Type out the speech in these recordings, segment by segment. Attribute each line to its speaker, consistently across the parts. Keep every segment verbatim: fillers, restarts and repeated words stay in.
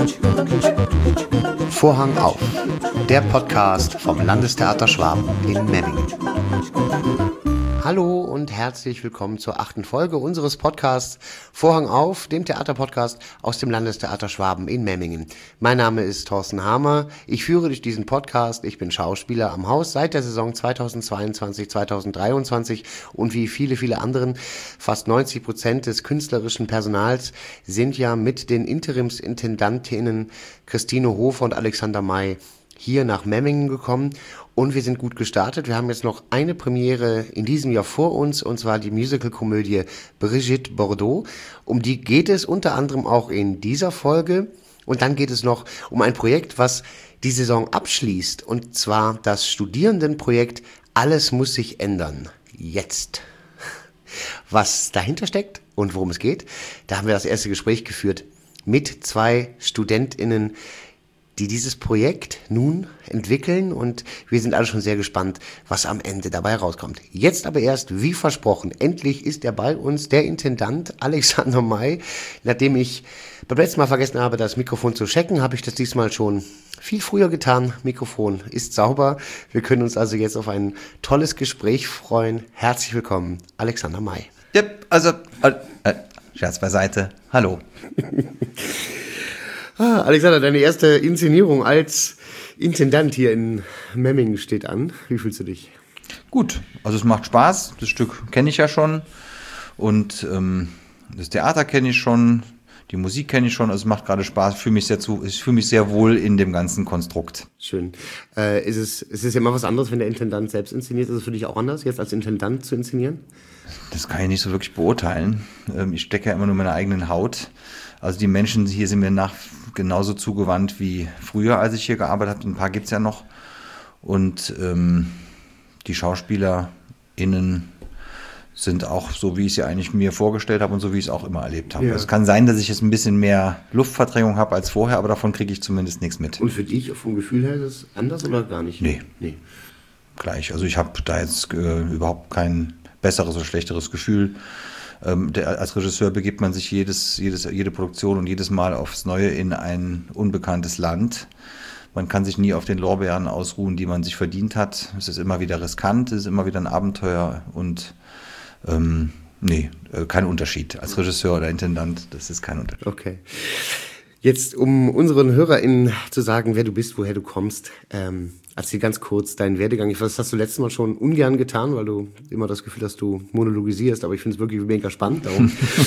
Speaker 1: Vorhang auf, der Podcast vom Landestheater Schwaben in Memmingen. Hallo und herzlich willkommen zur achten Folge unseres Podcasts Vorhang auf, dem Theaterpodcast aus dem Landestheater Schwaben in Memmingen. Mein Name ist Thorsten Hamer, ich führe durch diesen Podcast, ich bin Schauspieler am Haus seit der Saison zweitausendzweiundzwanzig zweitausenddreiundzwanzig und wie viele, viele anderen, fast neunzig Prozent des künstlerischen Personals sind ja mit den Interimsintendantinnen Christine Hofer und Alexander May hier nach Memmingen gekommen und wir sind gut gestartet. Wir haben jetzt noch eine Premiere in diesem Jahr vor uns und zwar die Musical-Komödie Brigitte Bardot. Um die geht es unter anderem auch in dieser Folge und dann geht es noch um ein Projekt, was die Saison abschließt und zwar das Studierendenprojekt Alles muss sich ändern. Jetzt. Was dahinter steckt und worum es geht, da haben wir das erste Gespräch geführt mit zwei StudentInnen, die dieses Projekt nun entwickeln und wir sind alle schon sehr gespannt, was am Ende dabei rauskommt. Jetzt aber erst, wie versprochen, endlich ist er bei uns, der Intendant Alexander May. Nachdem ich beim letzten Mal vergessen habe, das Mikrofon zu checken, habe ich das diesmal schon viel früher getan. Mikrofon ist sauber. Wir können uns also jetzt auf ein tolles Gespräch freuen. Herzlich willkommen, Alexander May.
Speaker 2: Ja, also, äh, äh, Scherz beiseite, hallo.
Speaker 1: Ah, Alexander, deine erste Inszenierung als Intendant hier in Memmingen steht an. Wie fühlst du dich?
Speaker 2: Gut, also es macht Spaß. Das Stück kenne ich ja schon und ähm, das Theater kenne ich schon, die Musik kenne ich schon. Also es macht gerade Spaß. Ich fühle mich sehr zu, ich fühle mich sehr wohl in dem ganzen Konstrukt.
Speaker 1: Schön. Äh, ist es, ist es ja immer was anderes, wenn der Intendant selbst inszeniert? Ist es für dich auch anders, jetzt als Intendant zu inszenieren?
Speaker 2: Das kann ich nicht so wirklich beurteilen. Ähm, ich stecke ja immer nur in meiner eigenen Haut. Also die Menschen hier sind mir nach genauso zugewandt wie früher, als ich hier gearbeitet habe. Ein paar gibt es ja noch. Und ähm, die SchauspielerInnen sind auch so, wie ich sie eigentlich mir vorgestellt habe und so, wie ich es auch immer erlebt habe. Ja. Es kann sein, dass ich jetzt ein bisschen mehr Luftverdrängung habe als vorher, aber davon kriege ich zumindest nichts mit.
Speaker 1: Und für dich, vom Gefühl her, ist es anders oder gar nicht?
Speaker 2: Nee, nee. Gleich. Also ich habe da jetzt äh, überhaupt kein besseres oder schlechteres Gefühl. Ähm, der, als Regisseur begibt man sich jedes, jedes, jede Produktion und jedes Mal aufs Neue in ein unbekanntes Land. Man kann sich nie auf den Lorbeeren ausruhen, die man sich verdient hat. Es ist immer wieder riskant, es ist immer wieder ein Abenteuer und ähm, nee, kein Unterschied. Als Regisseur oder Intendant, das ist kein Unterschied.
Speaker 1: Okay. Jetzt, um unseren HörerInnen zu sagen, wer du bist, woher du kommst, ähm, erzähl ganz kurz deinen Werdegang. Ich weiß, das hast du letztes Mal schon ungern getan, weil du immer das Gefühl hast, du monologisierst, aber ich finde es wirklich mega spannend. Darum.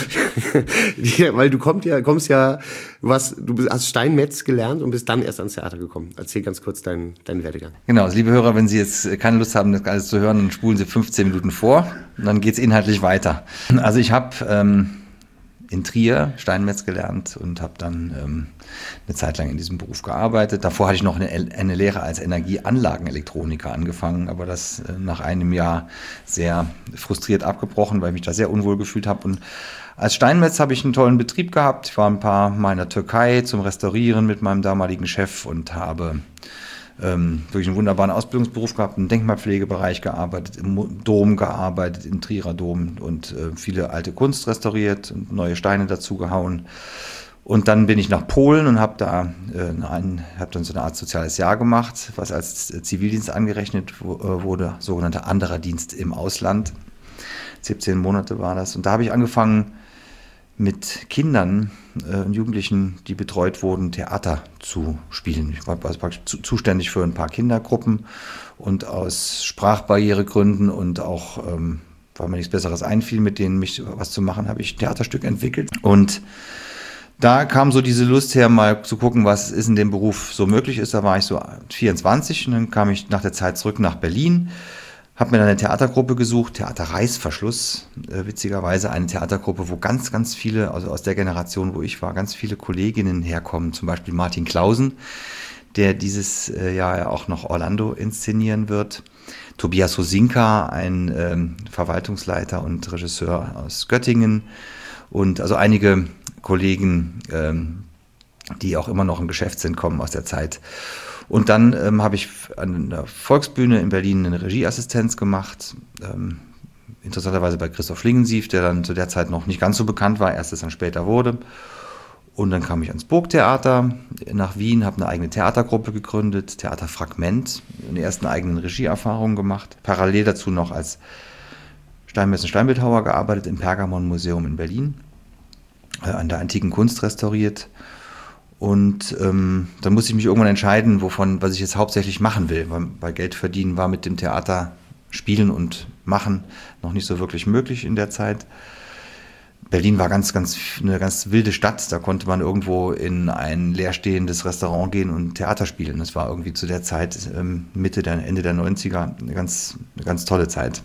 Speaker 1: ja, weil du kommst ja, kommst ja, was, du hast Steinmetz gelernt und bist dann erst ans Theater gekommen. Erzähl ganz kurz deinen, deinen Werdegang.
Speaker 2: Genau, also liebe Hörer, wenn Sie jetzt keine Lust haben, das alles zu hören, dann spulen Sie fünfzehn Minuten vor und dann geht's inhaltlich weiter. Also ich habe ähm, in Trier Steinmetz gelernt und habe dann ähm, eine Zeit lang in diesem Beruf gearbeitet. Davor hatte ich noch eine, eine Lehre als Energieanlagenelektroniker angefangen, aber das äh, nach einem Jahr sehr frustriert abgebrochen, weil ich mich da sehr unwohl gefühlt habe. Und als Steinmetz habe ich einen tollen Betrieb gehabt. Ich war ein paar Mal in der Türkei zum Restaurieren mit meinem damaligen Chef und habe Ähm, durch einen wunderbaren Ausbildungsberuf gehabt, im Denkmalpflegebereich gearbeitet, im Dom gearbeitet, im Trierer Dom und äh, viele alte Kunst restauriert und neue Steine dazu gehauen. Und dann bin ich nach Polen und habe da äh, ein, hab dann so eine Art soziales Jahr gemacht, was als Zivildienst angerechnet wo, äh, wurde, sogenannter anderer Dienst im Ausland. siebzehn Monate war das. Und da habe ich angefangen, mit Kindern äh, und Jugendlichen, die betreut wurden, Theater zu spielen. Ich war also praktisch zu, zuständig für ein paar Kindergruppen und aus Sprachbarrieregründen und auch, ähm, weil mir nichts Besseres einfiel, mit denen mich was zu machen, habe ich ein Theaterstück entwickelt. Und da kam so diese Lust her, mal zu gucken, was ist in dem Beruf so möglich ist. Da war ich so vierundzwanzig und dann kam ich nach der Zeit zurück nach Berlin. Habe mir dann eine Theatergruppe gesucht, Theater Reißverschluss, äh, witzigerweise eine Theatergruppe, wo ganz, ganz viele, also aus der Generation, wo ich war, ganz viele Kolleginnen herkommen, zum Beispiel Martin Clausen, der dieses äh, Jahr ja auch noch Orlando inszenieren wird, Tobias Hosinka, ein ähm, Verwaltungsleiter und Regisseur aus Göttingen und also einige Kollegen, ähm, die auch immer noch im Geschäft sind, kommen aus der Zeit. Und dann ähm, habe ich an der Volksbühne in Berlin eine Regieassistenz gemacht, ähm, interessanterweise bei Christoph Schlingensief, der dann zu der Zeit noch nicht ganz so bekannt war, erst es dann später wurde. Und dann kam ich ans Burgtheater nach Wien, habe eine eigene Theatergruppe gegründet, Theater Fragment, eine ersten eigenen Regieerfahrungen gemacht. Parallel dazu noch als Steinmetz- Steinbildhauer gearbeitet im Pergamon-Museum in Berlin, äh, an der antiken Kunst restauriert. Und ähm, dann musste ich mich irgendwann entscheiden, wovon, was ich jetzt hauptsächlich machen will, weil, weil Geld verdienen war mit dem Theater spielen und machen noch nicht so wirklich möglich in der Zeit. Berlin war ganz, ganz eine ganz wilde Stadt. Da konnte man irgendwo in ein leerstehendes Restaurant gehen und Theater spielen. Das war irgendwie zu der Zeit ähm, Mitte der Ende der neunziger eine ganz, eine ganz tolle Zeit.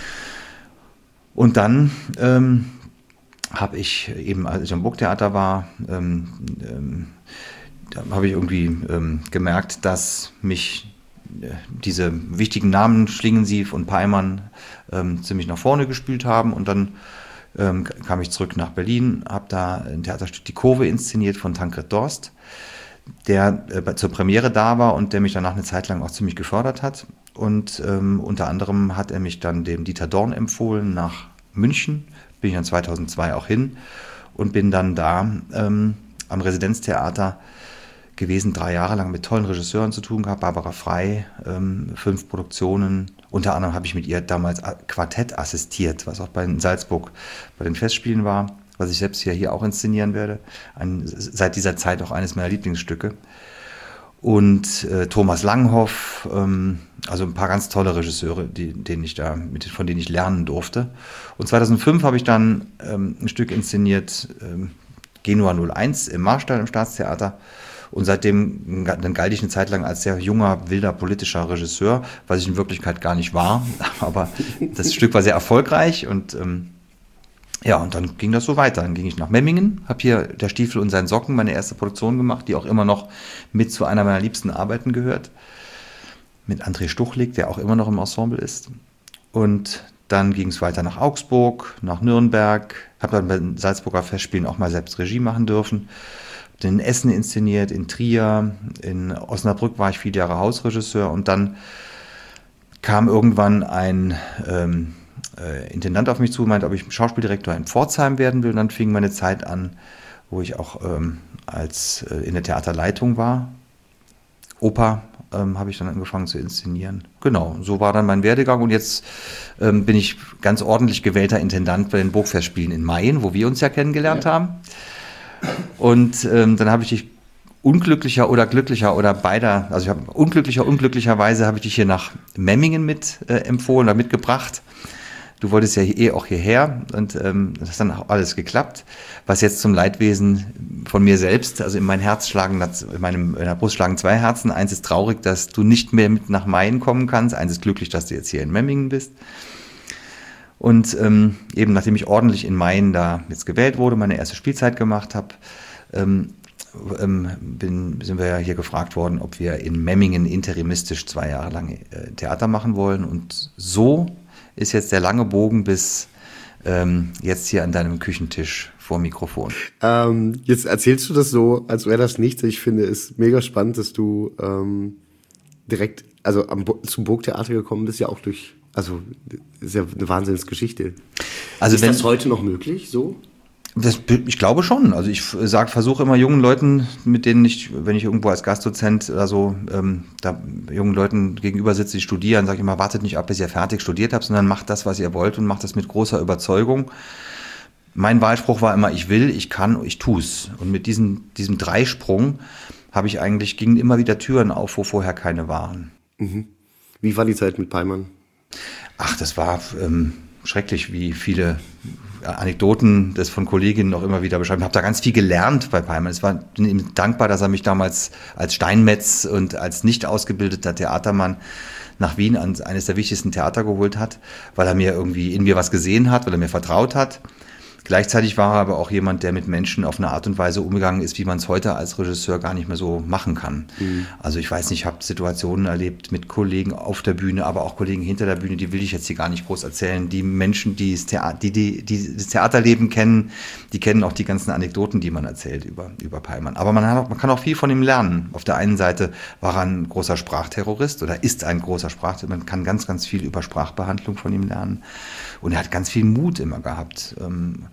Speaker 2: Und dann ähm, habe ich eben, als ich am Burgtheater war, ähm, ähm, da habe ich irgendwie ähm, gemerkt, dass mich äh, diese wichtigen Namen Schlingensief und Peimann ähm, ziemlich nach vorne gespült haben. Und dann ähm, kam ich zurück nach Berlin, habe da ein Theaterstück Die Kurve inszeniert von Tancred Dorst, der äh, zur Premiere da war und der mich danach eine Zeit lang auch ziemlich gefördert hat. Und ähm, unter anderem hat er mich dann dem Dieter Dorn empfohlen nach München. Bin ich dann zweitausendzwei auch hin und bin dann da ähm, am Residenztheater gewesen, drei Jahre lang mit tollen Regisseuren zu tun gehabt. Barbara Frey, ähm, fünf Produktionen. Unter anderem habe ich mit ihr damals Quartett assistiert, was auch bei in Salzburg bei den Festspielen war, was ich selbst hier, hier auch inszenieren werde. Ein, seit dieser Zeit auch eines meiner Lieblingsstücke. Und äh, Thomas Langhoff, ähm, also ein paar ganz tolle Regisseure, die, denen ich da, mit, von denen ich lernen durfte. Und zweitausendfünf habe ich dann ähm, ein Stück inszeniert, ähm, Genua null eins im Marstall im Staatstheater. Und seitdem, dann galt ich eine Zeit lang als sehr junger, wilder politischer Regisseur, was ich in Wirklichkeit gar nicht war. Aber das Stück war sehr erfolgreich und ähm, ja, und dann ging das so weiter. Dann ging ich nach Memmingen, habe hier Der Stiefel und sein Socken, meine erste Produktion gemacht, die auch immer noch mit zu einer meiner liebsten Arbeiten gehört. Mit André Stuchlik, der auch immer noch im Ensemble ist. Und dann ging es weiter nach Augsburg, nach Nürnberg. Habe dann bei den Salzburger Festspielen auch mal selbst Regie machen dürfen. Habe in Essen inszeniert, in Trier, in Osnabrück war ich viele Jahre Hausregisseur. Und dann kam irgendwann ein ähm, äh, Intendant auf mich zu und meinte, ob ich Schauspieldirektor in Pforzheim werden will. Und dann fing meine Zeit an, wo ich auch ähm, als äh, in der Theaterleitung war. Oper ähm, habe ich dann angefangen zu inszenieren. Genau, so war dann mein Werdegang. Und jetzt ähm, bin ich ganz ordentlich gewählter Intendant bei den Burgfestspielen in Mayen, wo wir uns ja kennengelernt ja. haben. Und ähm, dann habe ich dich unglücklicher oder glücklicher oder beider, also ich habe unglücklicher, unglücklicherweise habe ich dich hier nach Memmingen mit äh, empfohlen oder mitgebracht. Du wolltest ja eh auch hierher und ähm, das hat dann auch alles geklappt. Was jetzt zum Leidwesen von mir selbst, also in mein Herz schlagen, in meinem, in meiner Brust schlagen zwei Herzen. Eins ist traurig, dass du nicht mehr mit nach Mayen kommen kannst. Eins ist glücklich, dass du jetzt hier in Memmingen bist. Und ähm, eben nachdem ich ordentlich in Mayen da jetzt gewählt wurde, meine erste Spielzeit gemacht habe, ähm, ähm, bin, sind wir ja hier gefragt worden, ob wir in Memmingen interimistisch zwei Jahre lang äh, Theater machen wollen. Und so ist jetzt der lange Bogen bis ähm, jetzt hier an deinem Küchentisch vor Mikrofon.
Speaker 1: Ähm, jetzt erzählst du das so, als wäre das nichts. Ich finde es mega spannend, dass du ähm, direkt, also am, zum Burgtheater gekommen bist, ja auch durch, also ist ja eine Wahnsinnsgeschichte. Also ist wenn, das heute noch möglich, so?
Speaker 2: Das, ich glaube schon. Also ich sag, versuche immer jungen Leuten, mit denen ich, wenn ich irgendwo als Gastdozent oder so, ähm, da jungen Leuten gegenüber sitze, die studieren, sage ich immer, wartet nicht ab, bis ihr fertig studiert habt, sondern macht das, was ihr wollt und macht das mit großer Überzeugung. Mein Wahlspruch war immer, ich will, ich kann, ich tu's. Und mit diesem, diesem Dreisprung habe ich eigentlich, gingen immer wieder Türen auf, wo vorher keine waren.
Speaker 1: Mhm. Wie war die Zeit mit Peimann?
Speaker 2: Ach, das war ähm, schrecklich, wie viele Anekdoten das von Kolleginnen auch immer wieder beschreiben. Ich habe da ganz viel gelernt bei Peimann. Es war bin ihm dankbar, dass er mich damals als Steinmetz und als nicht ausgebildeter Theatermann nach Wien an eines der wichtigsten Theater geholt hat, weil er mir irgendwie in mir was gesehen hat, weil er mir vertraut hat. Gleichzeitig war er aber auch jemand, der mit Menschen auf eine Art und Weise umgegangen ist, wie man es heute als Regisseur gar nicht mehr so machen kann. Mhm. Also ich weiß nicht, ich habe Situationen erlebt mit Kollegen auf der Bühne, aber auch Kollegen hinter der Bühne, die will ich jetzt hier gar nicht groß erzählen. Die Menschen, die das, Theater, die, die, die das Theaterleben kennen, die kennen auch die ganzen Anekdoten, die man erzählt über, über Peimann. Aber man, hat auch, man kann auch viel von ihm lernen. Auf der einen Seite war er ein großer Sprachterrorist oder ist ein großer Sprachterrorist. Man kann ganz, ganz viel über Sprachbehandlung von ihm lernen. Und er hat ganz viel Mut immer gehabt. Ähm,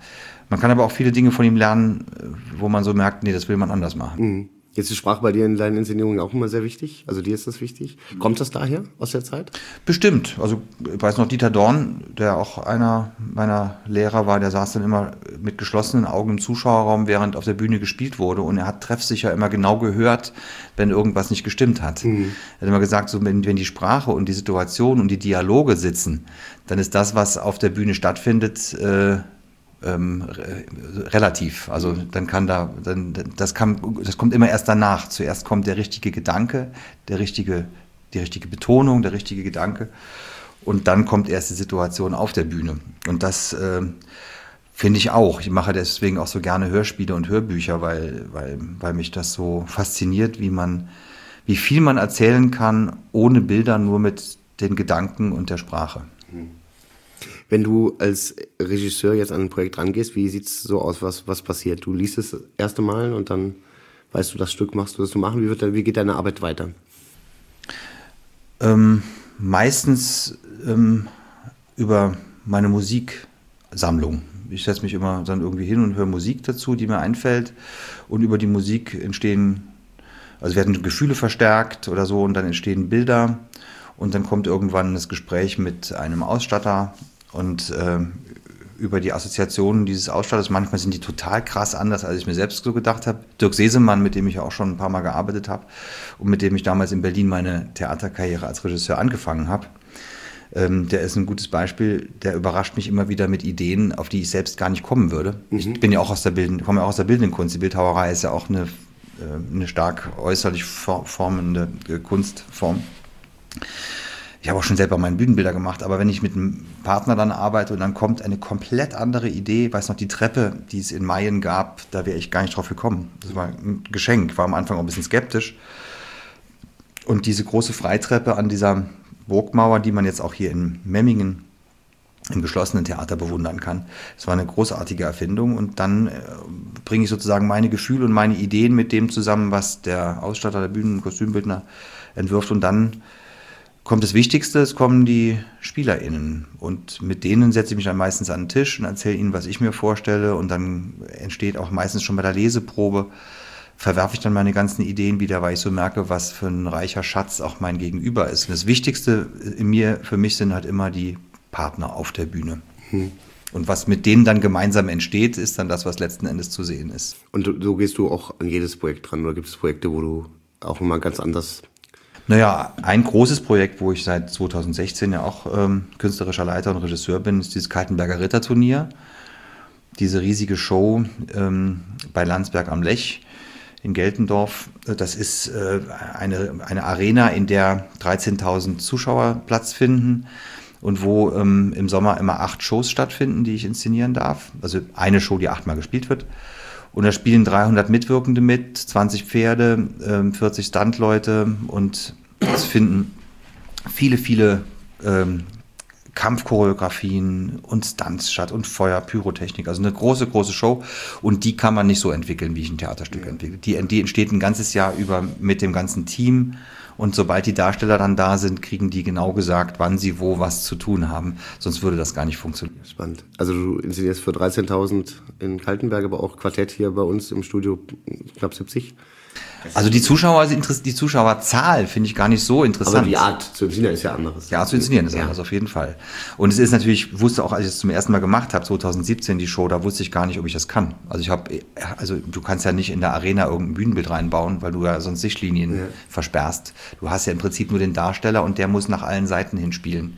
Speaker 2: Man kann aber auch viele Dinge von ihm lernen, wo man so merkt, nee, das will man anders machen.
Speaker 1: Mhm. Jetzt ist Sprache bei dir in deinen Inszenierungen auch immer sehr wichtig. Also dir ist das wichtig. Kommt das daher, aus der Zeit?
Speaker 2: Bestimmt. Also ich weiß noch, Dieter Dorn, der auch einer meiner Lehrer war, der saß dann immer mit geschlossenen Augen im Zuschauerraum, während auf der Bühne gespielt wurde. Und er hat treffsicher immer genau gehört, wenn irgendwas nicht gestimmt hat. Mhm. Er hat immer gesagt, so, wenn, wenn die Sprache und die Situation und die Dialoge sitzen, dann ist das, was auf der Bühne stattfindet, äh, Ähm, re- relativ, also dann kann da, dann, das kann, das kommt immer erst danach. Zuerst kommt der richtige Gedanke, der richtige, die richtige Betonung, der richtige Gedanke und dann kommt erst die Situation auf der Bühne. Und das äh, finde ich auch. Ich mache deswegen auch so gerne Hörspiele und Hörbücher, weil, weil, weil mich das so fasziniert, wie man, wie viel man erzählen kann ohne Bilder, nur mit den Gedanken und der Sprache.
Speaker 1: Wenn du als Regisseur jetzt an ein Projekt rangehst, wie sieht es so aus, was, was passiert? Du liest es das erste Mal und dann weißt du, das Stück machst du das zu machen. Wie, wird, wie geht deine Arbeit weiter?
Speaker 2: Ähm, meistens ähm, über meine Musiksammlung. Ich setze mich immer dann irgendwie hin und höre Musik dazu, die mir einfällt. Und über die Musik entstehen, also werden Gefühle verstärkt oder so und dann entstehen Bilder. Und dann kommt irgendwann das Gespräch mit einem Ausstatter. Und äh, über die Assoziationen dieses Ausstatters, manchmal sind die total krass anders, als ich mir selbst so gedacht habe. Dirk Sesemann, mit dem ich auch schon ein paar Mal gearbeitet habe und mit dem ich damals in Berlin meine Theaterkarriere als Regisseur angefangen habe, ähm, der ist ein gutes Beispiel. Der überrascht mich immer wieder mit Ideen, auf die ich selbst gar nicht kommen würde. Mhm. Ich bin ja auch aus der Bildenden, komme ja auch aus der bildenden Kunst. Die Bildhauerei ist ja auch eine, äh, eine stark äußerlich formende äh, Kunstform. Ich habe auch schon selber meine Bühnenbilder gemacht, aber wenn ich mit einem Partner dann arbeite und dann kommt eine komplett andere Idee, ich weiß noch, die Treppe, die es in Mayen gab, da wäre ich gar nicht drauf gekommen. Das war ein Geschenk, ich war am Anfang auch ein bisschen skeptisch. Und diese große Freitreppe an dieser Burgmauer, die man jetzt auch hier in Memmingen im geschlossenen Theater bewundern kann, das war eine großartige Erfindung. Und dann äh, bringe ich sozusagen meine Gefühle und meine Ideen mit dem zusammen, was der Ausstatter, der Bühnen- und Kostümbildner entwirft, und dann kommt das Wichtigste, es kommen die SpielerInnen und mit denen setze ich mich dann meistens an den Tisch und erzähle ihnen, was ich mir vorstelle, und dann entsteht auch meistens schon bei der Leseprobe, verwerfe ich dann meine ganzen Ideen wieder, weil ich so merke, was für ein reicher Schatz auch mein Gegenüber ist. Und das Wichtigste in mir, für mich sind halt immer die Partner auf der Bühne. Hm. Und was mit denen dann gemeinsam entsteht, ist dann das, was letzten Endes zu sehen ist.
Speaker 1: Und so, so gehst du auch an jedes Projekt dran, oder gibt es Projekte, wo du auch immer ganz anders...
Speaker 2: Naja, ein großes Projekt, wo ich seit zweitausendsechzehn ja auch ähm, künstlerischer Leiter und Regisseur bin, ist dieses Kaltenberger Ritterturnier. Diese riesige Show ähm, bei Landsberg am Lech in Geltendorf. Das ist äh, eine, eine Arena, in der dreizehntausend Zuschauer Platz finden und wo ähm, im Sommer immer acht Shows stattfinden, die ich inszenieren darf. Also eine Show, die achtmal gespielt wird. Und da spielen dreihundert Mitwirkende mit, zwanzig Pferde, ähm, vierzig Stuntleute, und es finden viele, viele ähm, Kampfchoreografien und Stunts statt und Feuer, Pyrotechnik. Also eine große, große Show, und die kann man nicht so entwickeln, wie ich ein Theaterstück ja. entwickle. Die, die entsteht ein ganzes Jahr über mit dem ganzen Team. Und sobald die Darsteller dann da sind, kriegen die genau gesagt, wann sie wo was zu tun haben. Sonst würde das gar nicht funktionieren.
Speaker 1: Spannend. Also du inszenierst für dreizehntausend in Kaltenberg, aber auch Quartett hier bei uns im Studio knapp siebzig.
Speaker 2: Also die Zuschauer, die Zuschauerzahl finde ich gar nicht so interessant.
Speaker 1: Aber die Art zu inszenieren ist ja anderes.
Speaker 2: Die Art zu inszenieren ist ja. anders, auf jeden Fall. Und es ist natürlich, ich wusste auch, als ich es zum ersten Mal gemacht habe, zweitausendsiebzehn die Show, da wusste ich gar nicht, ob ich das kann. Also ich habe, also du kannst ja nicht in der Arena irgendein Bühnenbild reinbauen, weil du ja sonst Sichtlinien ja. versperrst. Du hast ja im Prinzip nur den Darsteller, und der muss nach allen Seiten hinspielen.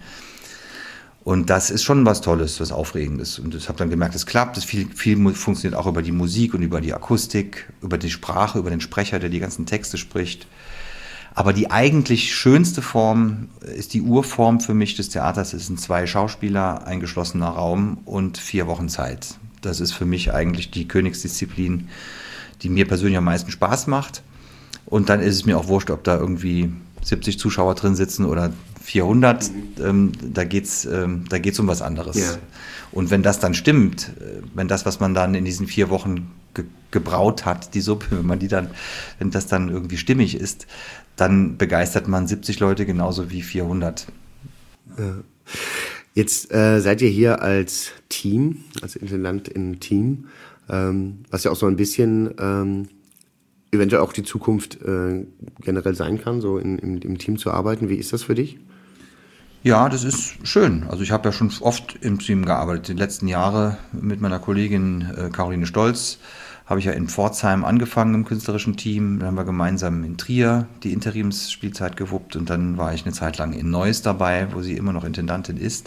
Speaker 2: Und das ist schon was Tolles, was Aufregendes. Und ich habe dann gemerkt, es klappt. Das viel, viel funktioniert auch über die Musik und über die Akustik, über die Sprache, über den Sprecher, der die ganzen Texte spricht. Aber die eigentlich schönste Form ist die Urform für mich des Theaters. Es sind zwei Schauspieler, ein geschlossener Raum und vier Wochen Zeit. Das ist für mich eigentlich die Königsdisziplin, die mir persönlich am meisten Spaß macht. Und dann ist es mir auch wurscht, ob da irgendwie siebzig Zuschauer drin sitzen oder vierhundert, mhm. ähm, da geht's, ähm, da geht's um was anderes. Ja. Und wenn das dann stimmt, wenn das, was man dann in diesen vier Wochen ge- gebraut hat, die Suppe, wenn man die dann, wenn das dann irgendwie stimmig ist, dann begeistert man siebzig Leute genauso wie vierhundert.
Speaker 1: Ja. Jetzt äh, seid ihr hier als Team, als Intendant im Team, ähm, was ja auch so ein bisschen ähm, eventuell auch die Zukunft äh, generell sein kann, so in, im, im Team zu arbeiten. Wie ist das für dich?
Speaker 2: Ja, das ist schön. Also ich habe ja schon oft im Team gearbeitet. Die letzten Jahre mit meiner Kollegin äh, Caroline Stolz habe ich ja in Pforzheim angefangen im künstlerischen Team. Dann haben wir gemeinsam in Trier die Interimsspielzeit gewuppt und dann war ich eine Zeit lang in Neuss dabei, wo sie immer noch Intendantin ist.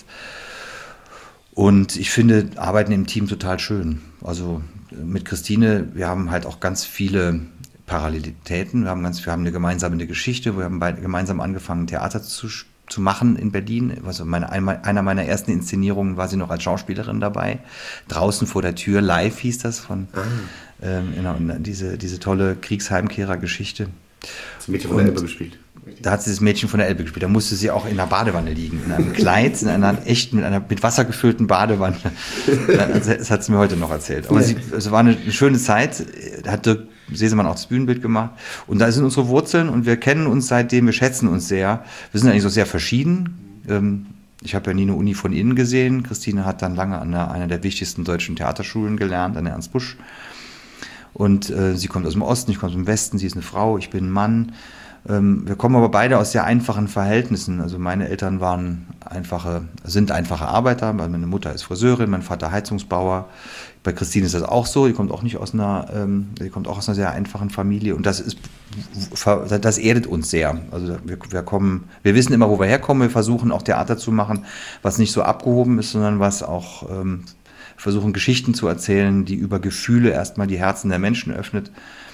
Speaker 2: Und ich finde Arbeiten im Team total schön. Also mit Christine, wir haben halt auch ganz viele Parallelitäten. Wir haben ganz, wir haben eine gemeinsame Geschichte. Wir haben beide gemeinsam angefangen, Theater zu spielen. zu machen in Berlin. Also meine, einer meiner ersten Inszenierungen war sie noch als Schauspielerin dabei. Draußen vor der Tür, live hieß das, von ah. ähm, genau, diese, diese tolle Kriegsheimkehrer-Geschichte.
Speaker 1: Das Mädchen von der Elbe gespielt.
Speaker 2: Da hat sie das Mädchen von der Elbe gespielt. Da musste sie auch in einer Badewanne liegen, in einem Kleid, in einer echten, mit einer mit Wasser gefüllten Badewanne. Das hat sie mir heute noch erzählt. Aber sie, es war eine, eine schöne Zeit. Da hat Dirk Sesemann auch das Bühnenbild gemacht. Und da sind unsere Wurzeln und wir kennen uns seitdem, wir schätzen uns sehr. Wir sind eigentlich so sehr verschieden. Ich habe ja nie eine Uni von innen gesehen. Christine hat dann lange an einer, einer der wichtigsten deutschen Theaterschulen gelernt, an der Ernst Busch. Und äh, sie kommt aus dem Osten, ich komme aus dem Westen, sie ist eine Frau, ich bin ein Mann. Ähm, wir kommen aber beide aus sehr einfachen Verhältnissen. Also meine Eltern waren einfache, sind einfache Arbeiter. Meine Mutter ist Friseurin, mein Vater Heizungsbauer. Bei Christine ist das auch so. Die kommt auch nicht aus einer, ähm, die kommt auch aus einer sehr einfachen Familie. Und das ist, das erdet uns sehr. Also wir, wir kommen, wir wissen immer, wo wir herkommen. Wir versuchen auch Theater zu machen, was nicht so abgehoben ist, sondern was auch ähm, versuchen Geschichten zu erzählen, die über Gefühle erstmal die Herzen der Menschen öffnet.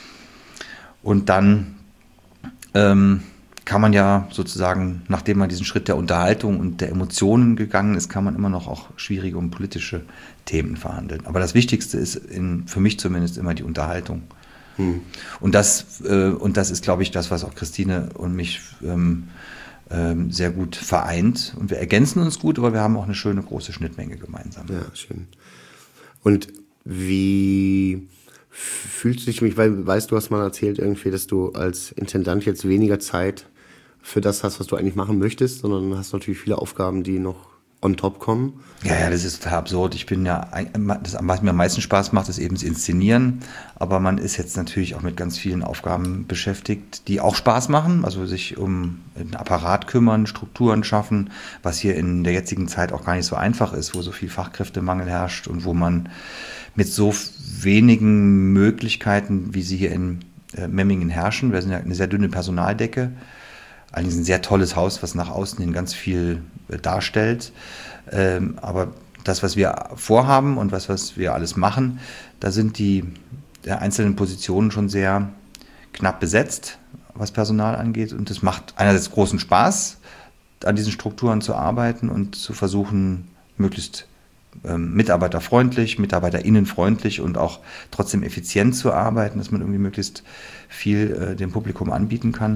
Speaker 2: Und dann ähm, kann man ja sozusagen, nachdem man diesen Schritt der Unterhaltung und der Emotionen gegangen ist, kann man immer noch auch schwierige und politische Themen verhandeln. Aber das Wichtigste ist in, für mich zumindest immer die Unterhaltung. Hm. Und das, äh, und das ist, glaube ich, das, was auch Christine und mich ähm, ähm, sehr gut vereint. Und wir ergänzen uns gut, aber wir haben auch eine schöne große Schnittmenge gemeinsam.
Speaker 1: Ja, schön. Und wie fühlst du dich mich, weil, weißt du, hast mal erzählt irgendwie, dass du als Intendant jetzt weniger Zeit für das hast, was du eigentlich machen möchtest, sondern hast natürlich viele Aufgaben, die noch on top kommen.
Speaker 2: Ja, ja, das ist total absurd. Ich bin ja, das, was mir am meisten Spaß macht, ist eben das Inszenieren. Aber man ist jetzt natürlich auch mit ganz vielen Aufgaben beschäftigt, die auch Spaß machen. Also sich um einen Apparat kümmern, Strukturen schaffen, was hier in der jetzigen Zeit auch gar nicht so einfach ist, wo so viel Fachkräftemangel herrscht und wo man mit so wenigen Möglichkeiten, wie sie hier in äh, Memmingen herrschen, wir sind ja eine sehr dünne Personaldecke, eigentlich ein sehr tolles Haus, was nach außen hin ganz viel äh, darstellt, ähm, aber das, was wir vorhaben und was, was wir alles machen, da sind die der einzelnen Positionen schon sehr knapp besetzt, was Personal angeht, und das macht einerseits großen Spaß, an diesen Strukturen zu arbeiten und zu versuchen, möglichst mitarbeiterfreundlich, mitarbeiterinnenfreundlich und auch trotzdem effizient zu arbeiten, dass man irgendwie möglichst viel äh, dem Publikum anbieten kann.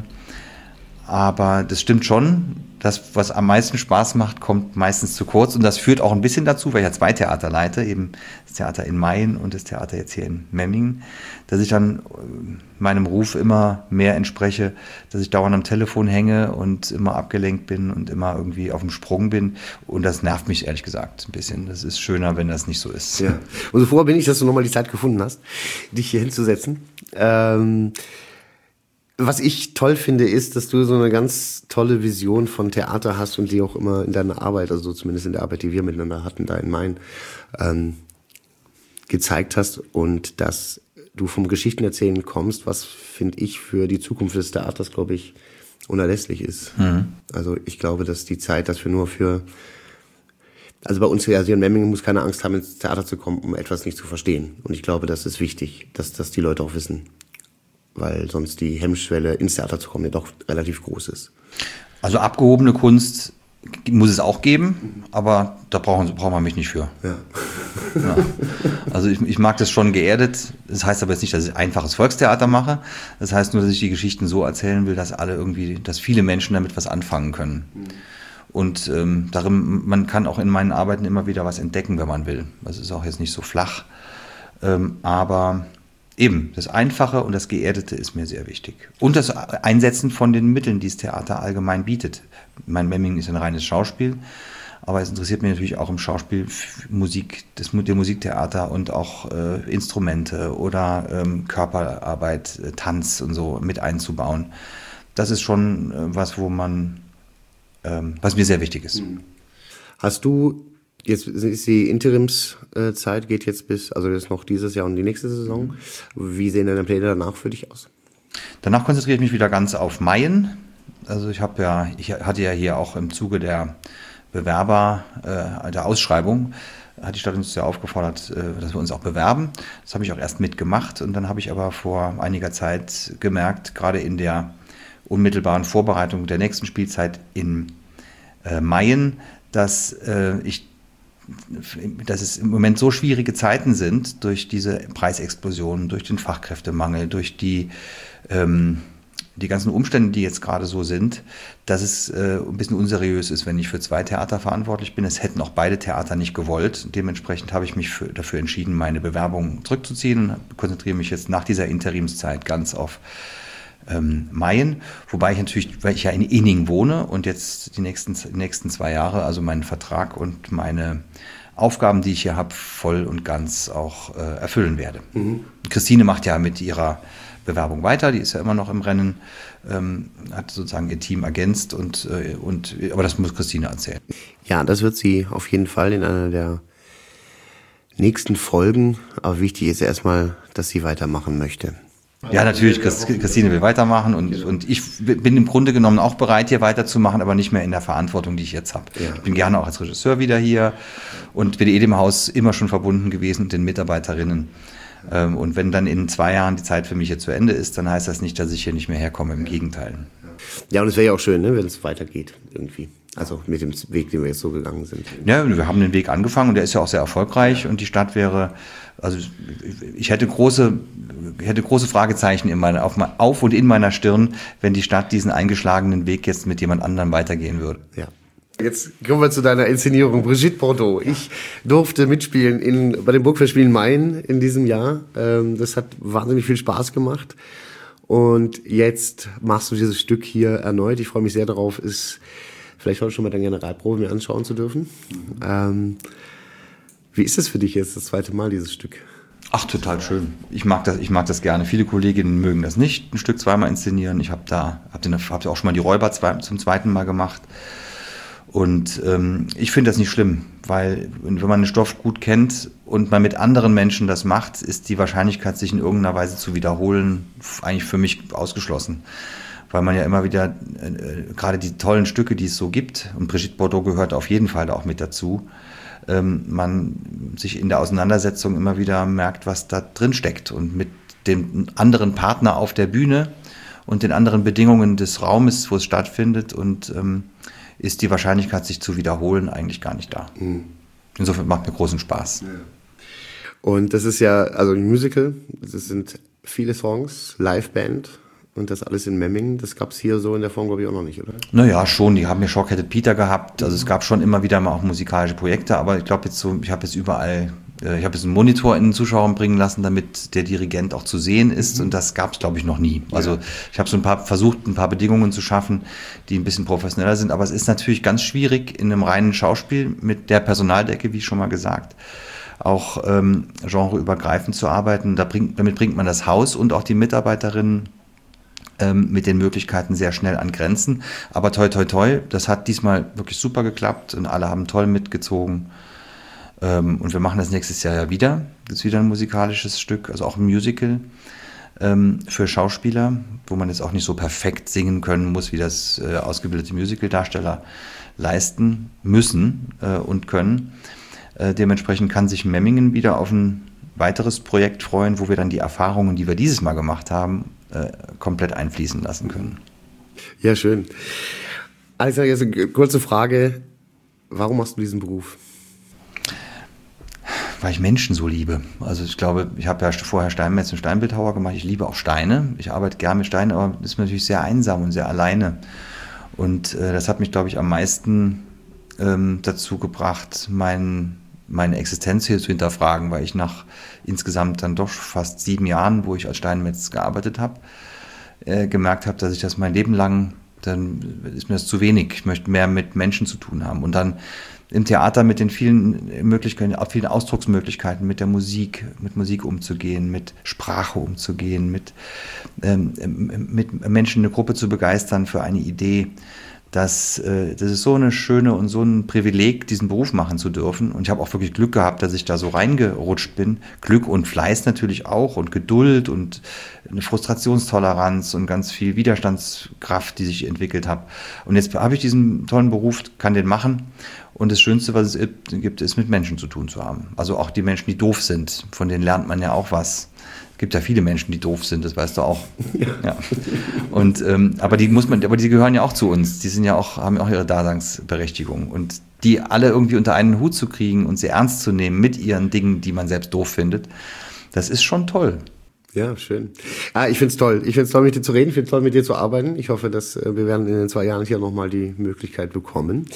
Speaker 2: Aber das stimmt schon, das, was am meisten Spaß macht, kommt meistens zu kurz. Und das führt auch ein bisschen dazu, weil ich ja zwei Theater leite, eben das Theater in Mayen und das Theater jetzt hier in Memmingen, dass ich dann meinem Ruf immer mehr entspreche, dass ich dauernd am Telefon hänge und immer abgelenkt bin und immer irgendwie auf dem Sprung bin. Und das nervt mich ehrlich gesagt ein bisschen. Das ist schöner, wenn das nicht so ist.
Speaker 1: Ja. Und so froh bin ich, dass du nochmal die Zeit gefunden hast, dich hier hinzusetzen. Ähm Was ich toll finde, ist, dass du so eine ganz tolle Vision von Theater hast und die auch immer in deiner Arbeit, also zumindest in der Arbeit, die wir miteinander hatten, da in Mayen, ähm, gezeigt hast und dass du vom Geschichtenerzählen kommst, was, finde ich, für die Zukunft des Theaters, glaube ich, unerlässlich ist. Mhm. Also ich glaube, dass die Zeit, dass wir nur für, also bei uns hier, also in Memmingen muss keine Angst haben, ins Theater zu kommen, um etwas nicht zu verstehen. Und ich glaube, das ist wichtig, dass das die Leute auch wissen, weil sonst die Hemmschwelle ins Theater zu kommen ja doch relativ groß ist.
Speaker 2: Also abgehobene Kunst muss es auch geben, aber da brauchen, braucht man mich nicht für. Ja. Ja. Also ich, ich mag das schon geerdet. Das heißt aber jetzt nicht, dass ich einfaches Volkstheater mache. Das heißt nur, dass ich die Geschichten so erzählen will, dass alle irgendwie, dass viele Menschen damit was anfangen können. Mhm. Und ähm, darin, man kann auch in meinen Arbeiten immer wieder was entdecken, wenn man will. Das ist auch jetzt nicht so flach, ähm, aber eben, das Einfache und das Geerdete ist mir sehr wichtig. Und das Einsetzen von den Mitteln, die das Theater allgemein bietet. Mein Memmingen ist ein reines Schauspiel, Aber es interessiert mich natürlich auch im Schauspiel Musik, das, der Musiktheater und auch äh, Instrumente oder ähm, Körperarbeit, äh, Tanz und so mit einzubauen. Das ist schon äh, was, wo man, ähm, was mir sehr wichtig ist.
Speaker 1: Hast du, jetzt ist die Interimszeit, geht jetzt bis, also jetzt noch dieses Jahr und die nächste Saison. Wie sehen deine Pläne danach für dich aus?
Speaker 2: Danach konzentriere ich mich wieder ganz auf Mayen. Also ich habe ja, ich hatte ja hier auch im Zuge der Bewerber, äh, der Ausschreibung, hat die Stadt uns ja aufgefordert, äh, dass wir uns auch bewerben. Das habe ich auch erst mitgemacht und dann habe ich aber vor einiger Zeit gemerkt, gerade in der unmittelbaren Vorbereitung der nächsten Spielzeit in äh, Mayen, dass äh, ich dass es im Moment so schwierige Zeiten sind durch diese Preisexplosion, durch den Fachkräftemangel, durch die ähm, die ganzen Umstände, die jetzt gerade so sind, dass es äh, ein bisschen unseriös ist, wenn ich für zwei Theater verantwortlich bin. Es hätten auch beide Theater nicht gewollt. Dementsprechend habe ich mich für, dafür entschieden, meine Bewerbung zurückzuziehen und konzentriere mich jetzt nach dieser Interimszeit ganz auf ähm, Mayen. Wobei ich natürlich, weil ich ja in Inning wohne und jetzt die nächsten, die nächsten zwei Jahre, also meinen Vertrag und meine Aufgaben, die ich hier habe, voll und ganz auch äh, erfüllen werde. Mhm. Christine macht ja mit ihrer Bewerbung weiter, die ist ja immer noch im Rennen, ähm, hat sozusagen ihr Team ergänzt und, äh, und aber das muss Christine erzählen.
Speaker 1: Ja, das wird sie auf jeden Fall in einer der nächsten Folgen, aber wichtig ist erstmal, dass sie weitermachen möchte.
Speaker 2: Ja, natürlich, Christine will weitermachen und, und ich bin im Grunde genommen auch bereit, hier weiterzumachen, aber nicht mehr in der Verantwortung, die ich jetzt habe. Ja. Ich bin gerne auch als Regisseur wieder hier und bin eh dem Haus immer schon verbunden gewesen mit den Mitarbeiterinnen. Und wenn dann in zwei Jahren die Zeit für mich hier zu Ende ist, dann heißt das nicht, dass ich hier nicht mehr herkomme, im Gegenteil.
Speaker 1: Ja, und es wäre ja auch schön, ne, wenn es weitergeht irgendwie. Also mit dem Weg, den wir jetzt so gegangen sind.
Speaker 2: Ja, wir haben den Weg angefangen und der ist ja auch sehr erfolgreich und die Stadt wäre, also ich hätte große, ich hätte große Fragezeichen in meiner, auf, auf und in meiner Stirn, wenn die Stadt diesen eingeschlagenen Weg jetzt mit jemand anderem weitergehen würde.
Speaker 1: Ja. Jetzt kommen wir zu deiner Inszenierung, Brigitte Bardot. Ich durfte mitspielen in, bei den Burgfestspielen Mayen in diesem Jahr. Das hat wahnsinnig viel Spaß gemacht. Und jetzt machst du dieses Stück hier erneut. Ich freue mich sehr darauf, es vielleicht heute schon mal deine Generalprobe mir anschauen zu dürfen. Mhm. Ähm, wie ist es für dich jetzt das zweite Mal, dieses Stück?
Speaker 2: Ach, total schön. Ich mag das, ich mag das gerne. Viele Kolleginnen mögen das nicht, ein Stück zweimal inszenieren. Ich habe da, habe hab auch schon mal die Räuber zwei, zum zweiten Mal gemacht. Und ähm, ich finde das nicht schlimm, weil wenn man den Stoff gut kennt und man mit anderen Menschen das macht, ist die Wahrscheinlichkeit, sich in irgendeiner Weise zu wiederholen, eigentlich für mich ausgeschlossen. Weil man ja immer wieder, äh, gerade die tollen Stücke, die es so gibt, und Brigitte Bardot gehört auf jeden Fall auch mit dazu, ähm, man sich in der Auseinandersetzung immer wieder merkt, was da drin steckt. Und mit dem anderen Partner auf der Bühne und den anderen Bedingungen des Raumes, wo es stattfindet und ähm, ist die Wahrscheinlichkeit, sich zu wiederholen, eigentlich gar nicht da. Mhm. Insofern macht mir großen Spaß.
Speaker 1: Ja. Und das ist ja, also ein Musical, das sind viele Songs, Liveband und das alles in Memmingen. Das gab es hier so in der Form, glaube ich, auch noch nicht, oder?
Speaker 2: Naja, schon. Die haben ja Shock-Headed Peter gehabt. Also mhm. es gab schon immer wieder mal auch musikalische Projekte, aber ich glaube jetzt so, ich habe jetzt überall, äh, ich habe jetzt einen Monitor in den Zuschauer bringen lassen, damit der Dirigent auch zu sehen ist, mhm. und das gab es, glaube ich, noch nie. Also ja. ich habe so ein paar versucht, ein paar Bedingungen zu schaffen, die ein bisschen professioneller sind, aber es ist natürlich ganz schwierig in einem reinen Schauspiel mit der Personaldecke, wie schon mal gesagt, auch ähm, genreübergreifend zu arbeiten. Da bringt, damit bringt man das Haus und auch die Mitarbeiterinnen ähm, mit den Möglichkeiten sehr schnell an Grenzen. Aber toi, toi, toi, das hat diesmal wirklich super geklappt und alle haben toll mitgezogen. Ähm, und wir machen das nächstes Jahr ja wieder. Das ist wieder ein musikalisches Stück, also auch ein Musical ähm, für Schauspieler, wo man jetzt auch nicht so perfekt singen können muss, wie das äh, ausgebildete Musicaldarsteller leisten müssen äh, und können. Äh, dementsprechend kann sich Memmingen wieder auf ein weiteres Projekt freuen, wo wir dann die Erfahrungen, die wir dieses Mal gemacht haben, äh, komplett einfließen lassen können.
Speaker 1: Ja, schön. Alexander, jetzt eine kurze Frage. Warum machst du diesen Beruf?
Speaker 2: Weil ich Menschen so liebe. Also ich glaube, ich habe ja vorher Steinmetz und Steinbildhauer gemacht. Ich liebe auch Steine. Ich arbeite gerne mit Steinen, aber das ist natürlich sehr einsam und sehr alleine. Und äh, das hat mich, glaube ich, am meisten ähm, dazu gebracht, mein, meine Existenz hier zu hinterfragen, weil ich nach insgesamt dann doch fast sieben Jahren, wo ich als Steinmetz gearbeitet habe, äh, gemerkt habe, dass ich das mein Leben lang dann ist mir das zu wenig. Ich möchte mehr mit Menschen zu tun haben. Und dann im Theater mit den vielen Möglichkeiten, auch vielen Ausdrucksmöglichkeiten, mit der Musik, mit Musik umzugehen, mit Sprache umzugehen, mit, ähm, mit Menschen, eine Gruppe zu begeistern für eine Idee. Das, äh, das ist so eine schöne und so ein Privileg, diesen Beruf machen zu dürfen. Und ich habe auch wirklich Glück gehabt, dass ich da so reingerutscht bin. Glück und Fleiß natürlich auch und Geduld und eine Frustrationstoleranz und ganz viel Widerstandskraft, die sich entwickelt hat. Und jetzt habe ich diesen tollen Beruf, kann den machen. Und das Schönste, was es gibt, ist mit Menschen zu tun zu haben. Also auch die Menschen, die doof sind, von denen lernt man ja auch was. Es gibt ja viele Menschen, die doof sind, das weißt du auch. Ja. Ja. Und ähm, aber die muss man, aber die gehören ja auch zu uns. Die sind ja auch, haben ja auch ihre Daseinsberechtigung. Und die alle irgendwie unter einen Hut zu kriegen und sie ernst zu nehmen mit ihren Dingen, die man selbst doof findet, das ist schon toll.
Speaker 1: Ja, schön. Ah, ich find's toll. Ich find's toll, mit dir zu reden. Ich find's toll, mit dir zu arbeiten. Ich hoffe, dass äh, wir werden in den zwei Jahren hier nochmal die Möglichkeit bekommen.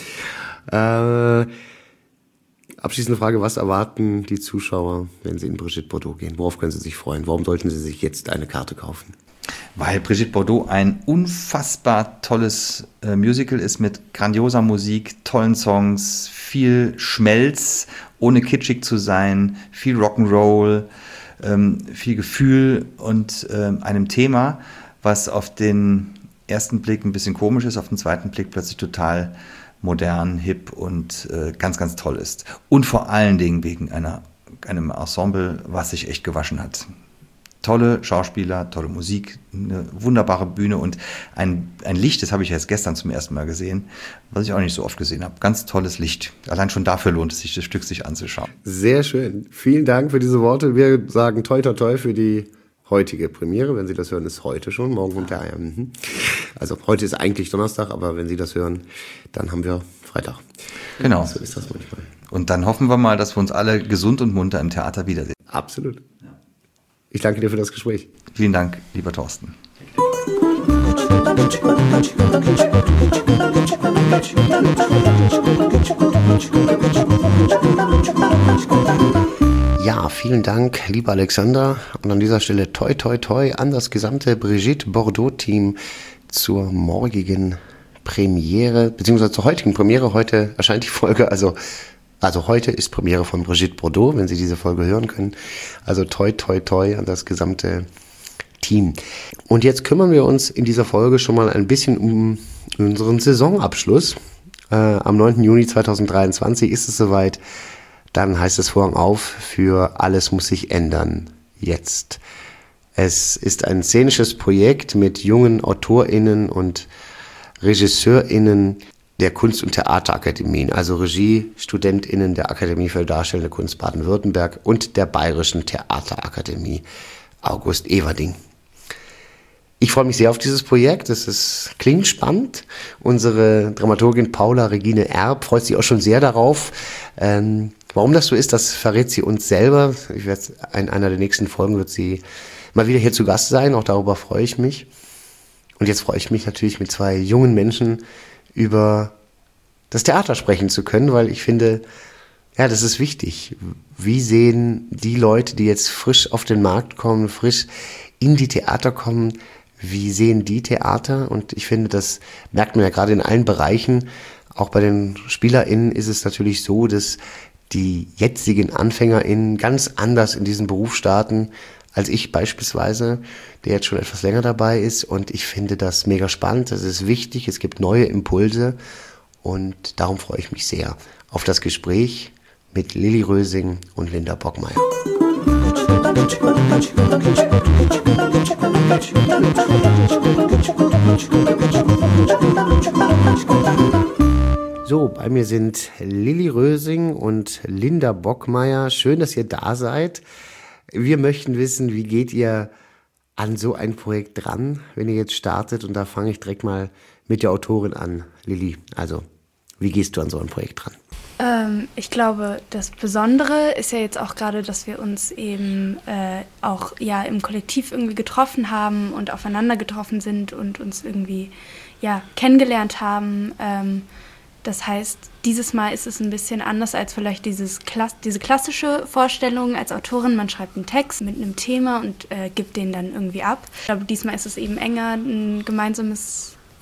Speaker 1: Äh, Abschließende Frage, was erwarten die Zuschauer, wenn sie in Brigitte Bardot gehen? Worauf können sie sich freuen? Warum sollten sie sich jetzt eine Karte kaufen?
Speaker 2: Weil Brigitte Bardot ein unfassbar tolles äh, Musical ist mit grandioser Musik, tollen Songs, viel Schmelz, ohne kitschig zu sein, viel Rock'n'Roll, ähm, viel Gefühl und ähm, einem Thema, was auf den ersten Blick ein bisschen komisch ist, auf den zweiten Blick plötzlich total modern, hip und äh, ganz, ganz toll ist. Und vor allen Dingen wegen einer, einem Ensemble, was sich echt gewaschen hat. Tolle Schauspieler, tolle Musik, eine wunderbare Bühne und ein, ein Licht, das habe ich erst gestern zum ersten Mal gesehen, was ich auch nicht so oft gesehen habe. Ganz tolles Licht. Allein schon dafür lohnt es sich, das Stück sich anzuschauen.
Speaker 1: Sehr schön. Vielen Dank für diese Worte. Wir sagen toi toi toi für die heutige Premiere. Wenn Sie das hören, ist heute schon. Morgen kommt der Eier. Also heute ist eigentlich Donnerstag, aber wenn Sie das hören, dann haben wir Freitag.
Speaker 2: Genau.
Speaker 1: So ist das manchmal.
Speaker 2: Und dann hoffen wir mal, dass wir uns alle gesund und munter im Theater wiedersehen.
Speaker 1: Absolut. Ich danke dir für das Gespräch.
Speaker 2: Vielen Dank, lieber Thorsten.
Speaker 1: Ja, vielen Dank, lieber Alexander. Und an dieser Stelle toi toi toi an das gesamte Brigitte Bardot-Team zur morgigen Premiere, beziehungsweise zur heutigen Premiere. Heute erscheint die Folge, also Also heute ist Premiere von Brigitte Bardot, wenn Sie diese Folge hören können. Also toi, toi, toi an das gesamte Team. Und jetzt kümmern wir uns in dieser Folge schon mal ein bisschen um unseren Saisonabschluss. Äh, am neunten Juni zweitausenddreiundzwanzig ist es soweit. Dann heißt es Vorhang auf für Alles muss sich ändern. Jetzt. Es ist ein szenisches Projekt mit jungen AutorInnen und RegisseurInnen der Kunst- und Theaterakademien, also RegiestudentInnen der Akademie für Darstellende Kunst Baden-Württemberg und der Bayerischen Theaterakademie August Everding. Ich freue mich sehr auf dieses Projekt, es ist, klingt spannend. Unsere Dramaturgin Paula Regine Erb freut sich auch schon sehr darauf. Ähm, warum das so ist, das verrät sie uns selber. Ich werde, in einer der nächsten Folgen wird sie mal wieder hier zu Gast sein, auch darüber freue ich mich. Und jetzt freue ich mich natürlich mit zwei jungen Menschen über das Theater sprechen zu können, weil ich finde, ja, das ist wichtig. Wie sehen die Leute, die jetzt frisch auf den Markt kommen, frisch in die Theater kommen, wie sehen die Theater? Und ich finde, das merkt man ja gerade in allen Bereichen. Auch bei den SpielerInnen ist es natürlich so, dass die jetzigen AnfängerInnen ganz anders in diesen Beruf starten, als ich beispielsweise, der jetzt schon etwas länger dabei ist. Und ich finde das mega spannend, das ist wichtig, es gibt neue Impulse und darum freue ich mich sehr auf das Gespräch mit Lilly Rösing und Linda Bockmeier. So, bei mir sind Lilly Rösing und Linda Bockmeier. Schön, dass ihr da seid. Wir möchten wissen, wie geht ihr an so ein Projekt dran, wenn ihr jetzt startet? Und da fange ich direkt mal mit der Autorin an, Lilly. Also, wie gehst du an so ein Projekt dran?
Speaker 3: Ähm, ich glaube, das Besondere ist ja jetzt auch gerade, dass wir uns eben äh, auch ja im Kollektiv irgendwie getroffen haben und aufeinander getroffen sind und uns irgendwie ja kennengelernt haben. Ähm, Das heißt, dieses Mal ist es ein bisschen anders als vielleicht dieses Kla- diese klassische Vorstellung als Autorin. Man schreibt einen Text mit einem Thema und äh, gibt den dann irgendwie ab. Ich glaube, diesmal ist es eben enger, ein gemeinsames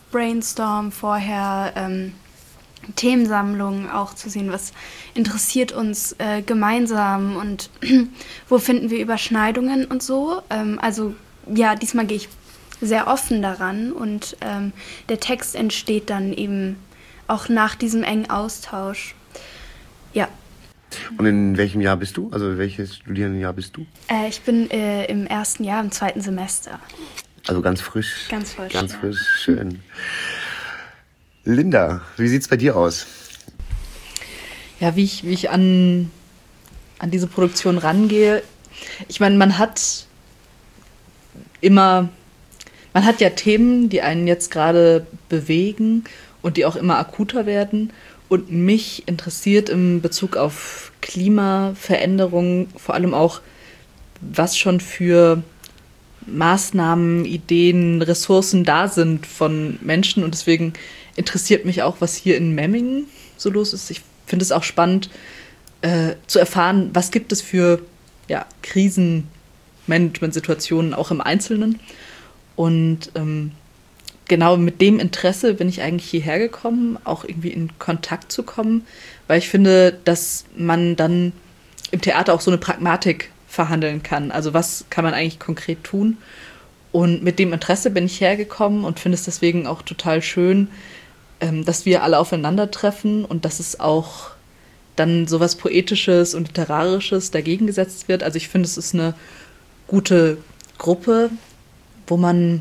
Speaker 3: Brainstorm vorher, ähm, Themensammlungen auch zu sehen, was interessiert uns äh, gemeinsam und wo finden wir Überschneidungen und so. Ähm, also ja, diesmal gehe ich sehr offen daran und ähm, der Text entsteht dann eben auch nach diesem engen Austausch. Ja.
Speaker 1: Und in welchem Jahr bist du? Also welches Studierendenjahr bist du?
Speaker 3: Äh, ich bin äh, im ersten Jahr, im zweiten Semester.
Speaker 1: Also ganz frisch.
Speaker 3: Ganz frisch.
Speaker 1: Ganz
Speaker 3: ja.
Speaker 1: frisch, schön. Linda, wie sieht's bei dir aus?
Speaker 4: Ja, wie ich, wie ich an, an diese Produktion rangehe. Ich meine, man hat immer, man hat ja Themen, die einen jetzt gerade bewegen und die auch immer akuter werden. Und mich interessiert im Bezug auf Klimaveränderung vor allem auch, was schon für Maßnahmen, Ideen, Ressourcen da sind von Menschen. Und deswegen interessiert mich auch, was hier in Memmingen so los ist. Ich finde es auch spannend äh, zu erfahren, was gibt es für ja, Krisenmanagementsituationen auch im Einzelnen. Und ähm, genau mit dem Interesse bin ich eigentlich hierher gekommen, auch irgendwie in Kontakt zu kommen, weil ich finde, dass man dann im Theater auch so eine Pragmatik verhandeln kann. Also was kann man eigentlich konkret tun? Und mit dem Interesse bin ich hergekommen und finde es deswegen auch total schön, ähm, dass wir alle aufeinandertreffen und dass es auch dann sowas Poetisches und Literarisches dagegen gesetzt wird. Also ich finde, es ist eine gute Gruppe, wo man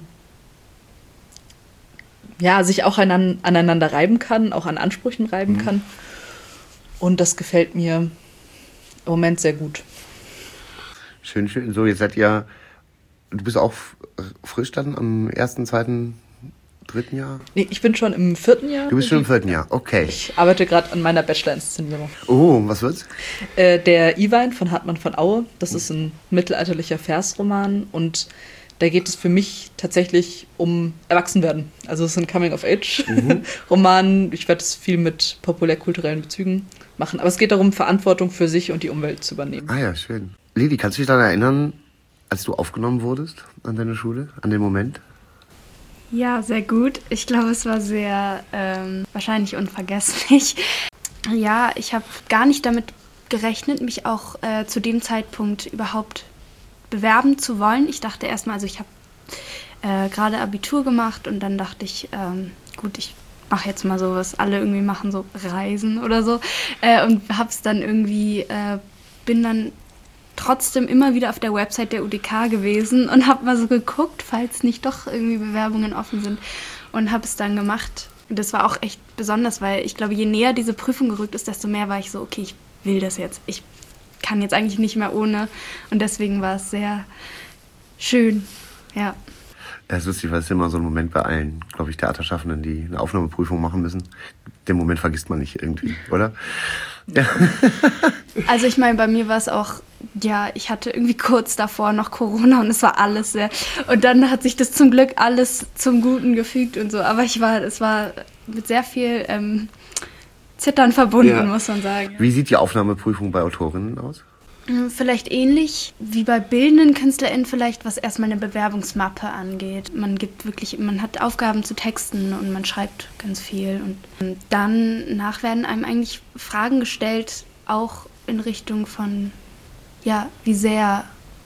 Speaker 4: ja, sich auch anein, aneinander reiben kann, auch an Ansprüchen reiben mhm. kann. Und das gefällt mir im Moment sehr gut.
Speaker 1: Schön, schön. So, jetzt seid ihr, du bist auch frisch dann am ersten, zweiten, dritten Jahr?
Speaker 4: Nee, ich bin schon im vierten Jahr.
Speaker 1: Du bist schon im vierten Jahr, okay.
Speaker 4: Ich arbeite gerade an meiner Bachelor-Inszenierung.
Speaker 1: Oh, was wird's?
Speaker 4: Äh, der Iwein von Hartmann von Aue, das ist ein mittelalterlicher Versroman und da geht es für mich tatsächlich um Erwachsenwerden. Also es ist ein Coming-of-Age-Roman. Mhm. Ich werde es viel mit populärkulturellen Bezügen machen. Aber es geht darum, Verantwortung für sich und die Umwelt zu übernehmen.
Speaker 1: Ah ja, schön. Lili, kannst du dich daran erinnern, als du aufgenommen wurdest an deine Schule, an den Moment?
Speaker 3: Ja, sehr gut. Ich glaube, es war sehr ähm, wahrscheinlich unvergesslich. Ja, ich habe gar nicht damit gerechnet, mich auch äh, zu dem Zeitpunkt überhaupt bewerben zu wollen. Ich dachte erstmal, also ich habe äh, gerade Abitur gemacht und dann dachte ich, ähm, gut, ich mache jetzt mal so, was alle irgendwie machen, so Reisen oder so. Äh, und hab's dann irgendwie, äh, bin dann trotzdem immer wieder auf der Website der U D K gewesen und habe mal so geguckt, falls nicht doch irgendwie Bewerbungen offen sind und habe es dann gemacht. Und das war auch echt besonders, weil ich glaube, je näher diese Prüfung gerückt ist, desto mehr war ich so, okay, ich will das jetzt. Ich kann jetzt eigentlich nicht mehr ohne. Und deswegen war es sehr schön, ja.
Speaker 1: Das ist lustig, weil es immer so ein Moment bei allen, glaube ich, Theaterschaffenden, die eine Aufnahmeprüfung machen müssen. Den Moment vergisst man nicht irgendwie, oder? Ja.
Speaker 3: Also ich meine, bei mir war es auch, ja, ich hatte irgendwie kurz davor noch Corona und es war alles sehr, und dann hat sich das zum Glück alles zum Guten gefügt und so, aber ich war, es war mit sehr viel ähm, Zittern verbunden, ja. Muss man sagen.
Speaker 1: Wie sieht die Aufnahmeprüfung bei Autorinnen aus?
Speaker 3: Vielleicht ähnlich wie bei bildenden KünstlerInnen, vielleicht was erstmal eine Bewerbungsmappe angeht. Man gibt wirklich, man hat Aufgaben zu Texten und man schreibt ganz viel. Und dann nach werden einem eigentlich Fragen gestellt, auch in Richtung von, ja, wie sehr,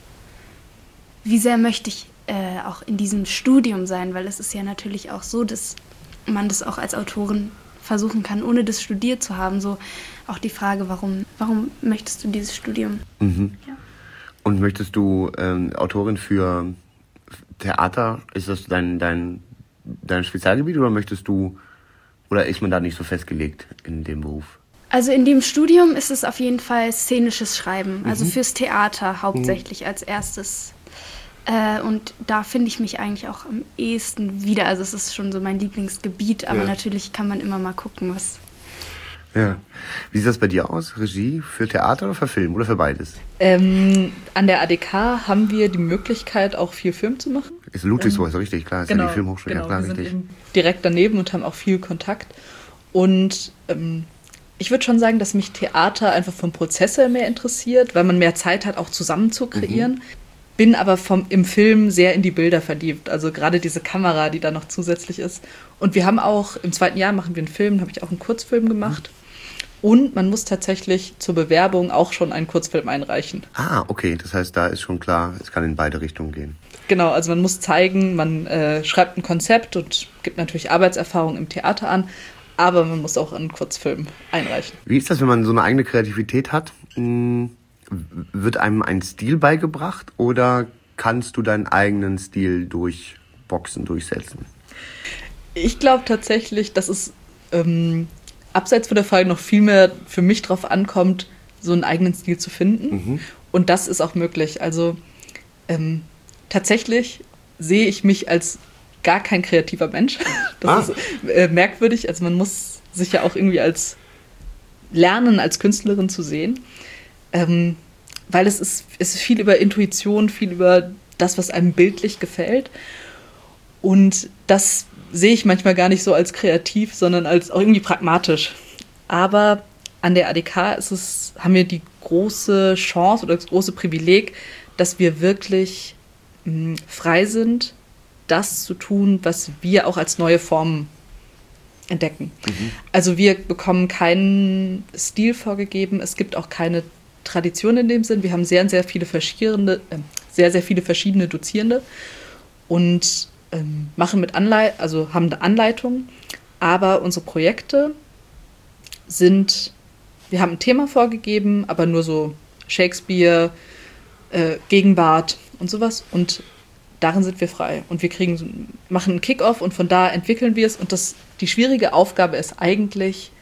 Speaker 3: wie sehr möchte ich äh, auch in diesem Studium sein, weil es ist ja natürlich auch so, dass man das auch als Autorin versuchen kann, ohne das studiert zu haben. So auch die Frage, warum, warum möchtest du dieses Studium?
Speaker 1: Mhm.
Speaker 3: Ja.
Speaker 1: Und möchtest du ähm, Autorin für Theater, ist das dein, dein, dein Spezialgebiet oder möchtest du, oder ist man da nicht so festgelegt in dem Beruf?
Speaker 3: Also in dem Studium ist es auf jeden Fall szenisches Schreiben, also mhm. fürs Theater hauptsächlich mhm. als erstes. Äh, und da finde ich mich eigentlich auch am ehesten wieder. Also es ist schon so mein Lieblingsgebiet, aber ja. Natürlich kann man immer mal gucken, was...
Speaker 1: Ja. Wie sieht das bei dir aus? Regie für Theater oder für Film oder für beides?
Speaker 4: Ähm, an der A D K haben wir die Möglichkeit, auch viel Film zu machen.
Speaker 1: Ist Ludwigsburg, ähm, richtig, klar. Ist
Speaker 4: genau,
Speaker 1: ja die Filmhochschule,
Speaker 4: genau,
Speaker 1: ja klar,
Speaker 4: wir
Speaker 1: richtig.
Speaker 4: sind direkt daneben und haben auch viel Kontakt. Und ähm, ich würde schon sagen, dass mich Theater einfach vom Prozess her mehr interessiert, weil man mehr Zeit hat, auch zusammen zu kreieren. Mhm. bin aber vom, im Film sehr in die Bilder verliebt. Also gerade diese Kamera, die da noch zusätzlich ist. Und wir haben auch, im zweiten Jahr machen wir einen Film, da habe ich auch einen Kurzfilm gemacht. Und man muss tatsächlich zur Bewerbung auch schon einen Kurzfilm einreichen.
Speaker 1: Ah, okay. Das heißt, da ist schon klar, es kann in beide Richtungen gehen.
Speaker 4: Genau, also man muss zeigen, man äh, schreibt ein Konzept und gibt natürlich Arbeitserfahrung im Theater an, aber man muss auch einen Kurzfilm einreichen.
Speaker 1: Wie ist das, wenn man so eine eigene Kreativität hat? Wird einem ein Stil beigebracht oder kannst du deinen eigenen Stil durchboxen, durchsetzen?
Speaker 4: Ich glaube tatsächlich, dass es ähm, abseits von der Frage noch viel mehr für mich drauf ankommt, so einen eigenen Stil zu finden. Mhm. Und das ist auch möglich. Also ähm, tatsächlich sehe ich mich als gar kein kreativer Mensch. Das ah. ist äh, merkwürdig. Also man muss sich ja auch irgendwie als lernen, als Künstlerin zu sehen. Ähm, weil es ist, es ist viel über Intuition, viel über das, was einem bildlich gefällt. Und das sehe ich manchmal gar nicht so als kreativ, sondern als auch irgendwie pragmatisch. Aber an der A D K ist es, haben wir die große Chance oder das große Privileg, dass wir wirklich mh, frei sind, das zu tun, was wir auch als neue Formen entdecken. Mhm. Also wir bekommen keinen Stil vorgegeben, es gibt auch keine Tradition in dem Sinn. Wir haben sehr, sehr viele verschiedene, äh, sehr, sehr viele verschiedene Dozierende und ähm, machen mit Anleit- also haben eine Anleitung, aber unsere Projekte sind, wir haben ein Thema vorgegeben, aber nur so Shakespeare, äh, Gegenwart und sowas und darin sind wir frei und wir kriegen, machen einen Kick-Off und von da entwickeln wir es und das, die schwierige Aufgabe ist eigentlich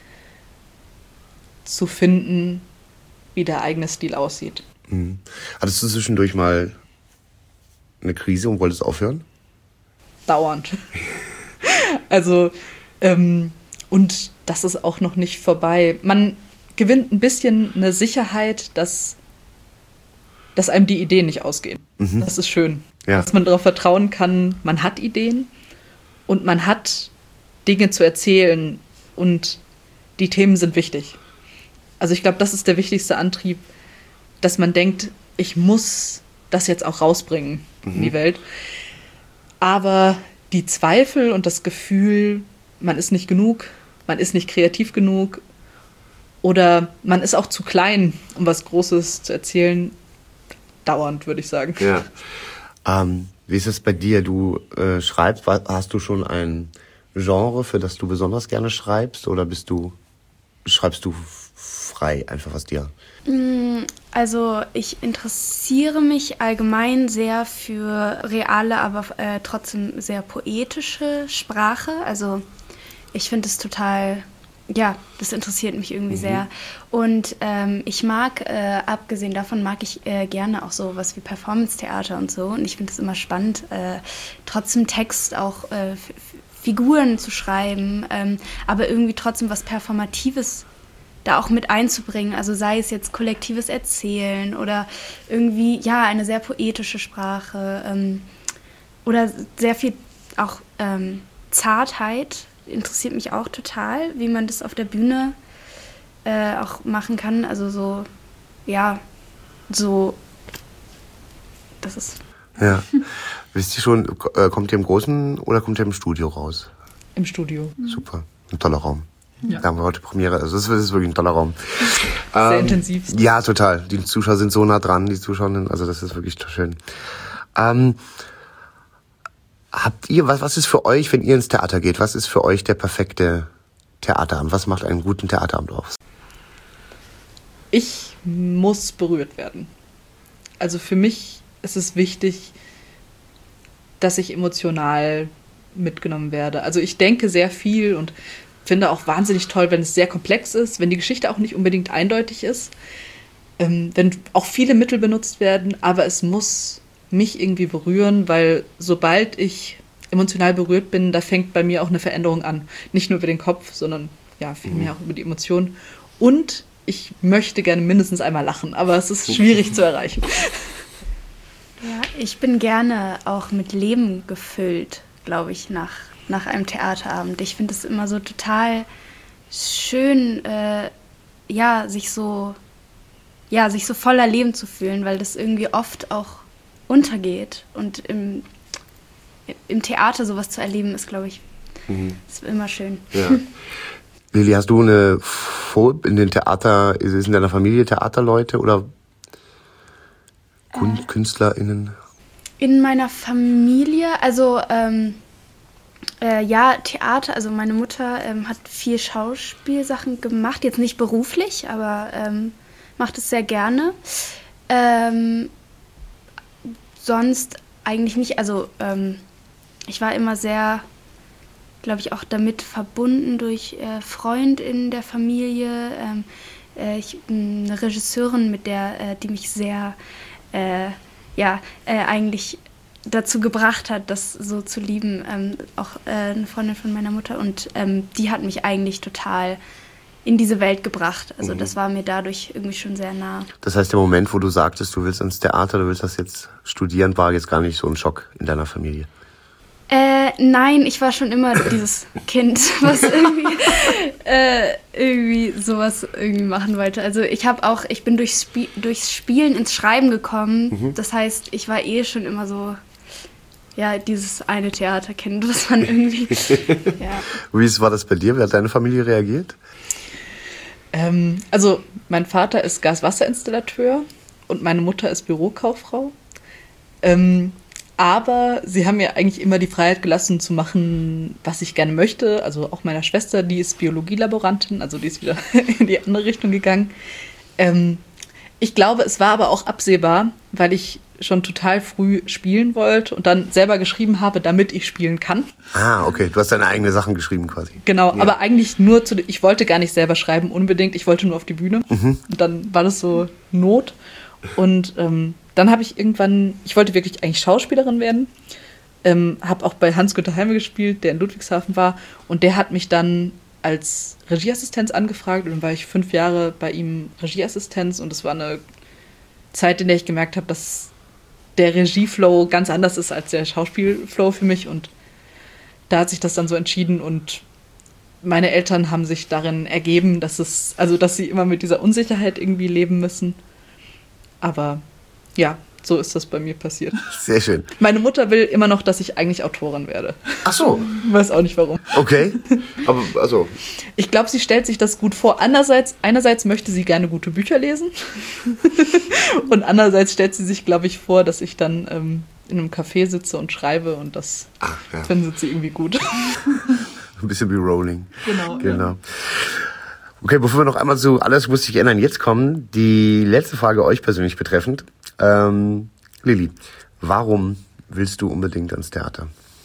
Speaker 4: zu finden, wie der eigene Stil aussieht.
Speaker 1: Mhm. Hattest du zwischendurch mal eine Krise und wolltest aufhören?
Speaker 4: Dauernd. Also, ähm, und das ist auch noch nicht vorbei. Man gewinnt ein bisschen eine Sicherheit, dass, dass einem die Ideen nicht ausgehen. Mhm. Das ist schön. Ja. Dass man darauf vertrauen kann, man hat Ideen und man hat Dinge zu erzählen und die Themen sind wichtig. Also ich glaube, das ist der wichtigste Antrieb, dass man denkt, ich muss das jetzt auch rausbringen mhm. in die Welt. Aber die Zweifel und das Gefühl, man ist nicht genug, man ist nicht kreativ genug oder man ist auch zu klein, um was Großes zu erzählen, dauernd, würde ich sagen.
Speaker 1: Ja. Ähm, wie ist es bei dir? Du äh, schreibst, hast du schon ein Genre, für das du besonders gerne schreibst oder bist du, schreibst du frei, einfach was dir?
Speaker 3: Also ich interessiere mich allgemein sehr für reale, aber äh, trotzdem sehr poetische Sprache. Also ich finde es total, ja, das interessiert mich irgendwie mhm. sehr. Und ähm, ich mag, äh, abgesehen davon, mag ich äh, gerne auch so was wie Performance-Theater und so. Und ich finde es immer spannend, äh, trotzdem Text auch äh, f- Figuren zu schreiben, ähm, aber irgendwie trotzdem was Performatives da auch mit einzubringen, also sei es jetzt kollektives Erzählen oder irgendwie, ja, eine sehr poetische Sprache ähm, oder sehr viel auch ähm, Zartheit interessiert mich auch total, wie man das auf der Bühne äh, auch machen kann, also so, ja, so, das ist...
Speaker 1: Ja, wisst ihr schon, kommt ihr im Großen oder kommt ihr im Studio raus?
Speaker 4: Im Studio.
Speaker 1: Super, ein toller Raum.
Speaker 4: Ja.
Speaker 1: Da haben wir heute Premiere. Also das ist wirklich ein toller Raum.
Speaker 4: Sehr
Speaker 1: ähm,
Speaker 4: intensiv.
Speaker 1: Ja, total. Die Zuschauer sind so nah dran, die Zuschauerinnen. Also das ist wirklich schön. Ähm, habt ihr, was, was ist für euch, wenn ihr ins Theater geht, was ist für euch der perfekte Theaterabend? Was macht einen guten Theaterabend aus?
Speaker 4: Ich muss berührt werden. Also für mich ist es wichtig, dass ich emotional mitgenommen werde. Also ich denke sehr viel und finde auch wahnsinnig toll, wenn es sehr komplex ist, wenn die Geschichte auch nicht unbedingt eindeutig ist, ähm, wenn auch viele Mittel benutzt werden, aber es muss mich irgendwie berühren, weil sobald ich emotional berührt bin, da fängt bei mir auch eine Veränderung an. Nicht nur über den Kopf, sondern ja, vielmehr auch über die Emotionen. Und ich möchte gerne mindestens einmal lachen, aber es ist schwierig zu erreichen.
Speaker 3: Ja, ich bin gerne auch mit Leben gefüllt, glaube ich, nach nach einem Theaterabend. Ich finde es immer so total schön, äh, ja, sich so, ja, sich so voller Leben zu fühlen, weil das irgendwie oft auch untergeht. Und im, im Theater sowas zu erleben, ist, glaube ich, mhm. ist immer schön.
Speaker 1: Ja. Lili, hast du eine Vor- in den Theater, ist es in deiner Familie Theaterleute oder Kun- äh, KünstlerInnen?
Speaker 3: In meiner Familie, also ähm, äh, ja, Theater, also meine Mutter ähm, hat viel Schauspielsachen gemacht, jetzt nicht beruflich, aber ähm, macht es sehr gerne. Ähm, sonst eigentlich nicht, also ähm, ich war immer sehr, glaube ich, auch damit verbunden durch äh, Freund in der Familie. Ähm, äh, ich bin eine Regisseurin, mit der, äh, die mich sehr, äh, ja, äh, eigentlich dazu gebracht hat, das so zu lieben. Ähm, auch äh, eine Freundin von meiner Mutter. Und ähm, die hat mich eigentlich total in diese Welt gebracht. Also mhm. das war mir dadurch irgendwie schon sehr nah.
Speaker 1: Das heißt, der Moment, wo du sagtest, du willst ins Theater, du willst das jetzt studieren, war jetzt gar nicht so ein Schock in deiner Familie?
Speaker 3: Äh, nein, ich war schon immer dieses Kind, was irgendwie, äh, irgendwie sowas irgendwie machen wollte. Also ich habe auch, ich bin durchs, Spie- durchs Spielen ins Schreiben gekommen. Mhm. Das heißt, ich war eh schon immer so, ja, dieses eine Theaterkind, was man irgendwie, ja.
Speaker 1: Wie war das bei dir? Wie hat deine Familie reagiert?
Speaker 4: Ähm, also mein Vater ist Gaswasserinstallateur und meine Mutter ist Bürokauffrau. Ähm, Aber sie haben mir eigentlich immer die Freiheit gelassen, zu machen, was ich gerne möchte. Also auch meiner Schwester, die ist Biologielaborantin, also die ist wieder in die andere Richtung gegangen. Ähm, ich glaube, es war aber auch absehbar, weil ich schon total früh spielen wollte und dann selber geschrieben habe, damit ich spielen kann.
Speaker 1: Ah, okay. Du hast deine eigenen Sachen geschrieben quasi.
Speaker 4: Genau,
Speaker 1: ja.
Speaker 4: aber eigentlich nur zu... Ich wollte gar nicht selber schreiben, unbedingt. Ich wollte nur auf die Bühne. Mhm. Und dann war das so Not. Und ähm, dann habe ich irgendwann, ich wollte wirklich eigentlich Schauspielerin werden, ähm, habe auch bei Hans-Günther Heime gespielt, der in Ludwigshafen war, und der hat mich dann als Regieassistenz angefragt und dann war ich fünf Jahre bei ihm Regieassistenz und es war eine Zeit, in der ich gemerkt habe, dass der Regieflow ganz anders ist als der Schauspielflow für mich, und da hat sich das dann so entschieden und meine Eltern haben sich darin ergeben, dass es, also dass sie immer mit dieser Unsicherheit irgendwie leben müssen. Aber ja, so ist das bei mir passiert.
Speaker 1: Sehr schön.
Speaker 4: Meine Mutter will immer noch, dass ich eigentlich Autorin werde.
Speaker 1: Ach so.
Speaker 4: Ich weiß auch nicht warum.
Speaker 1: Okay. Aber also.
Speaker 4: Ich glaube, sie stellt sich das gut vor. Andererseits, einerseits möchte sie gerne gute Bücher lesen. Und andererseits stellt sie sich, glaube ich, vor, dass ich dann ähm, in einem Café sitze und schreibe und das Ach, ja. findet sie irgendwie gut.
Speaker 1: Ein bisschen wie Rowling.
Speaker 4: Genau.
Speaker 1: Genau.
Speaker 4: Ja.
Speaker 1: Okay, bevor wir noch einmal zu Alles muss sich ändern jetzt kommen, die letzte Frage euch persönlich betreffend. Ähm, Lili, warum willst du unbedingt ans Theater?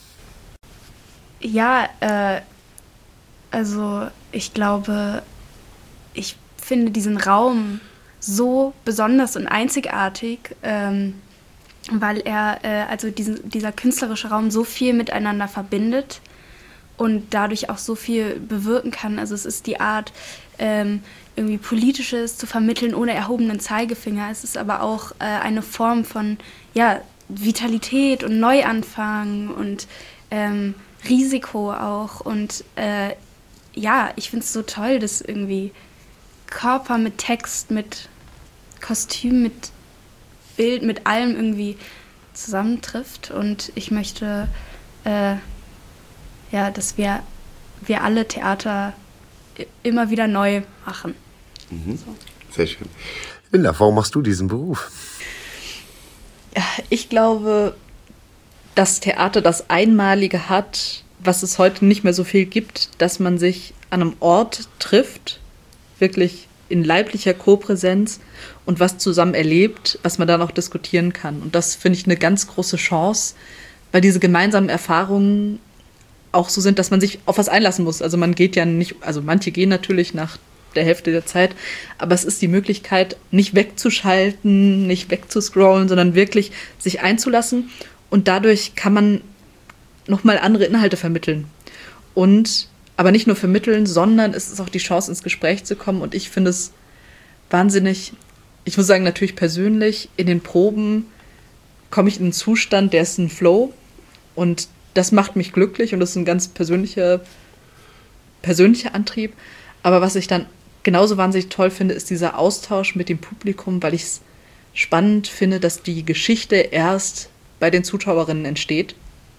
Speaker 3: Ja, äh, also ich glaube, ich finde diesen Raum so besonders und einzigartig, ähm, weil er, äh, also diesen, dieser künstlerische Raum so viel miteinander verbindet und dadurch auch so viel bewirken kann. Also es ist die Art, ähm, irgendwie Politisches zu vermitteln ohne erhobenen Zeigefinger. Es ist aber auch äh, eine Form von ja, Vitalität und Neuanfang und ähm, Risiko auch. Und äh, ja, ich finde es so toll, dass irgendwie Körper mit Text, mit Kostüm, mit Bild, mit allem irgendwie zusammentrifft. Und ich möchte äh, ja, dass wir, wir alle Theater immer wieder neu machen.
Speaker 1: Mhm. So. Sehr schön. Linda, warum machst du diesen Beruf?
Speaker 4: Ja, ich glaube, dass Theater das Einmalige hat, was es heute nicht mehr so viel gibt, dass man sich an einem Ort trifft, wirklich in leiblicher Kopräsenz und was zusammen erlebt, was man dann auch diskutieren kann. Und das finde ich eine ganz große Chance, weil diese gemeinsamen Erfahrungen auch so sind, dass man sich auf was einlassen muss. Also man geht ja nicht, also manche gehen natürlich nach der Hälfte der Zeit, aber es ist die Möglichkeit, nicht wegzuschalten, nicht wegzuscrollen, sondern wirklich sich einzulassen, und dadurch kann man nochmal andere Inhalte vermitteln. Und aber nicht nur vermitteln, sondern es ist auch die Chance, ins Gespräch zu kommen, und ich finde es wahnsinnig, ich muss sagen, natürlich persönlich, in den Proben komme ich in einen Zustand, der ist ein Flow, und das macht mich glücklich und das ist ein ganz persönlicher, persönlicher Antrieb. Aber was ich dann genauso wahnsinnig toll finde, ist dieser Austausch mit dem Publikum, weil ich es spannend finde, dass die Geschichte erst bei den Zuschauerinnen entsteht.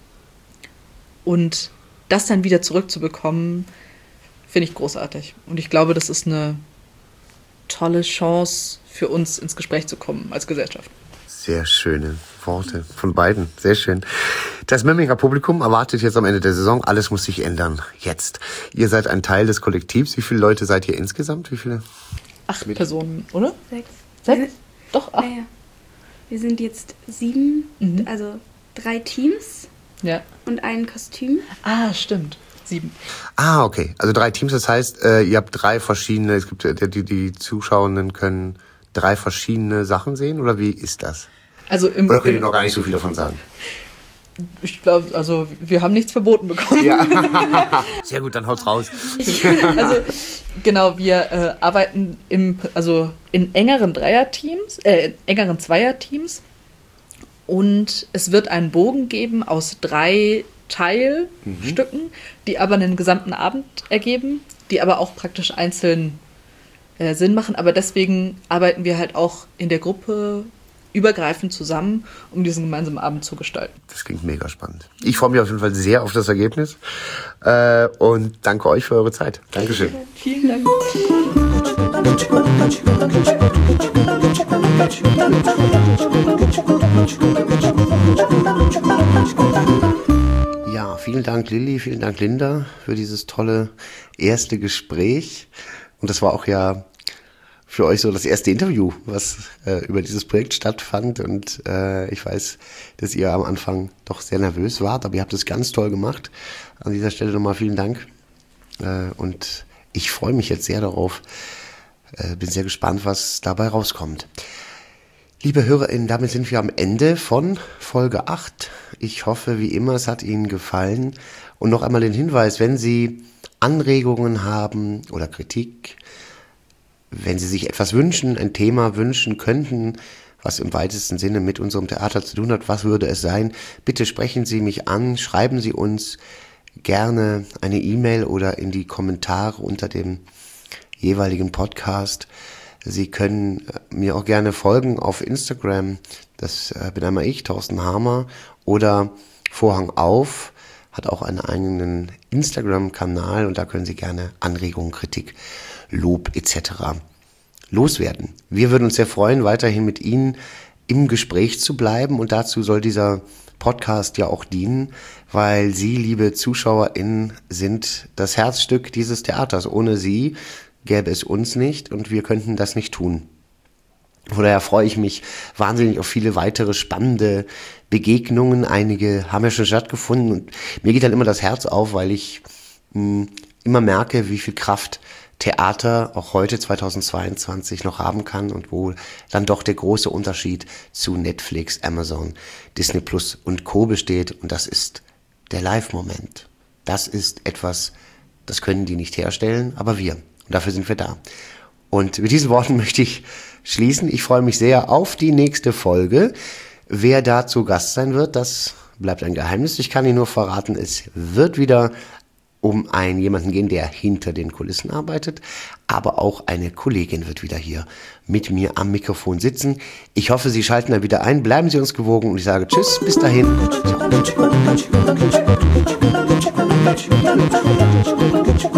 Speaker 4: Und das dann wieder zurückzubekommen, finde ich großartig. Und ich glaube, das ist eine tolle Chance für uns, ins Gespräch zu kommen als Gesellschaft.
Speaker 1: Sehr schöne Worte von beiden. Sehr schön. Das Memminger Publikum erwartet jetzt am Ende der Saison, alles muss sich ändern. Jetzt. Ihr seid ein Teil des Kollektivs. Wie viele Leute seid ihr insgesamt? Wie viele?
Speaker 4: Acht Personen, oder?
Speaker 3: Sechs.
Speaker 4: Sechs? Doch, acht.
Speaker 3: Ja, ja. Wir sind jetzt sieben,
Speaker 4: Mhm.
Speaker 3: also drei Teams
Speaker 4: Ja.
Speaker 3: und ein Kostüm.
Speaker 4: Ah, stimmt. Sieben.
Speaker 1: Ah, okay. Also drei Teams, das heißt, äh, ihr habt drei verschiedene, es gibt, äh, die, die Zuschauenden können drei verschiedene Sachen sehen, oder wie ist das?
Speaker 4: Also im,
Speaker 1: Oder könnt ihr noch gar nicht so viel davon sagen?
Speaker 4: ich glaube, also wir haben nichts verboten bekommen.
Speaker 1: Ja. Sehr gut, dann haut's raus.
Speaker 4: Also genau, wir äh, arbeiten im, also in engeren Dreierteams, äh, in engeren Zweierteams, und es wird einen Bogen geben aus drei Teilstücken, mhm. die aber einen gesamten Abend ergeben, die aber auch praktisch einzeln äh, Sinn machen. Aber deswegen arbeiten wir halt auch in der Gruppe übergreifend zusammen, um diesen gemeinsamen Abend zu gestalten.
Speaker 1: Das klingt mega spannend. Ich freue mich auf jeden Fall sehr auf das Ergebnis äh, und danke euch für eure Zeit. Dankeschön.
Speaker 4: Vielen Dank.
Speaker 1: Ja, vielen Dank Lilly, vielen Dank Linda für dieses tolle erste Gespräch. Und das war auch ja für euch so das erste Interview, was äh, über dieses Projekt stattfand. Und äh, ich weiß, dass ihr am Anfang doch sehr nervös wart, aber ihr habt es ganz toll gemacht. An dieser Stelle nochmal vielen Dank. Äh, und ich freue mich jetzt sehr darauf. Äh, bin sehr gespannt, was dabei rauskommt. Liebe HörerInnen, damit sind wir am Ende von Folge acht. Ich hoffe, wie immer, es hat Ihnen gefallen. Und noch einmal den Hinweis, wenn Sie Anregungen haben oder Kritik, wenn Sie sich etwas wünschen, ein Thema wünschen könnten, was im weitesten Sinne mit unserem Theater zu tun hat, was würde es sein? Bitte sprechen Sie mich an, schreiben Sie uns gerne eine E-Mail oder in die Kommentare unter dem jeweiligen Podcast. Sie können mir auch gerne folgen auf Instagram, das bin einmal ich, Thorsten Harmer, oder Vorhang auf, hat auch einen eigenen Instagram-Kanal und da können Sie gerne Anregungen, Kritik, Lob et cetera loswerden. Wir würden uns sehr freuen, weiterhin mit Ihnen im Gespräch zu bleiben, und dazu soll dieser Podcast ja auch dienen, weil Sie, liebe ZuschauerInnen, sind das Herzstück dieses Theaters. Ohne Sie gäbe es uns nicht und wir könnten das nicht tun. Von daher freue ich mich wahnsinnig auf viele weitere spannende Begegnungen. Einige haben ja schon stattgefunden und mir geht dann immer das Herz auf, weil ich mh, immer merke, wie viel Kraft Theater auch heute zweitausendzweiundzwanzig noch haben kann und wo dann doch der große Unterschied zu Netflix, Amazon, Disney Plus und Co. besteht, und das ist der Live-Moment. Das ist etwas, das können die nicht herstellen, aber wir. Und dafür sind wir da. Und mit diesen Worten möchte ich schließen. Ich freue mich sehr auf die nächste Folge. Wer da zu Gast sein wird, das bleibt ein Geheimnis. Ich kann Ihnen nur verraten, es wird wieder um einen jemanden gehen, der hinter den Kulissen arbeitet. Aber auch eine Kollegin wird wieder hier mit mir am Mikrofon sitzen. Ich hoffe, Sie schalten dann wieder ein. Bleiben Sie uns gewogen und ich sage Tschüss, bis dahin. Ciao.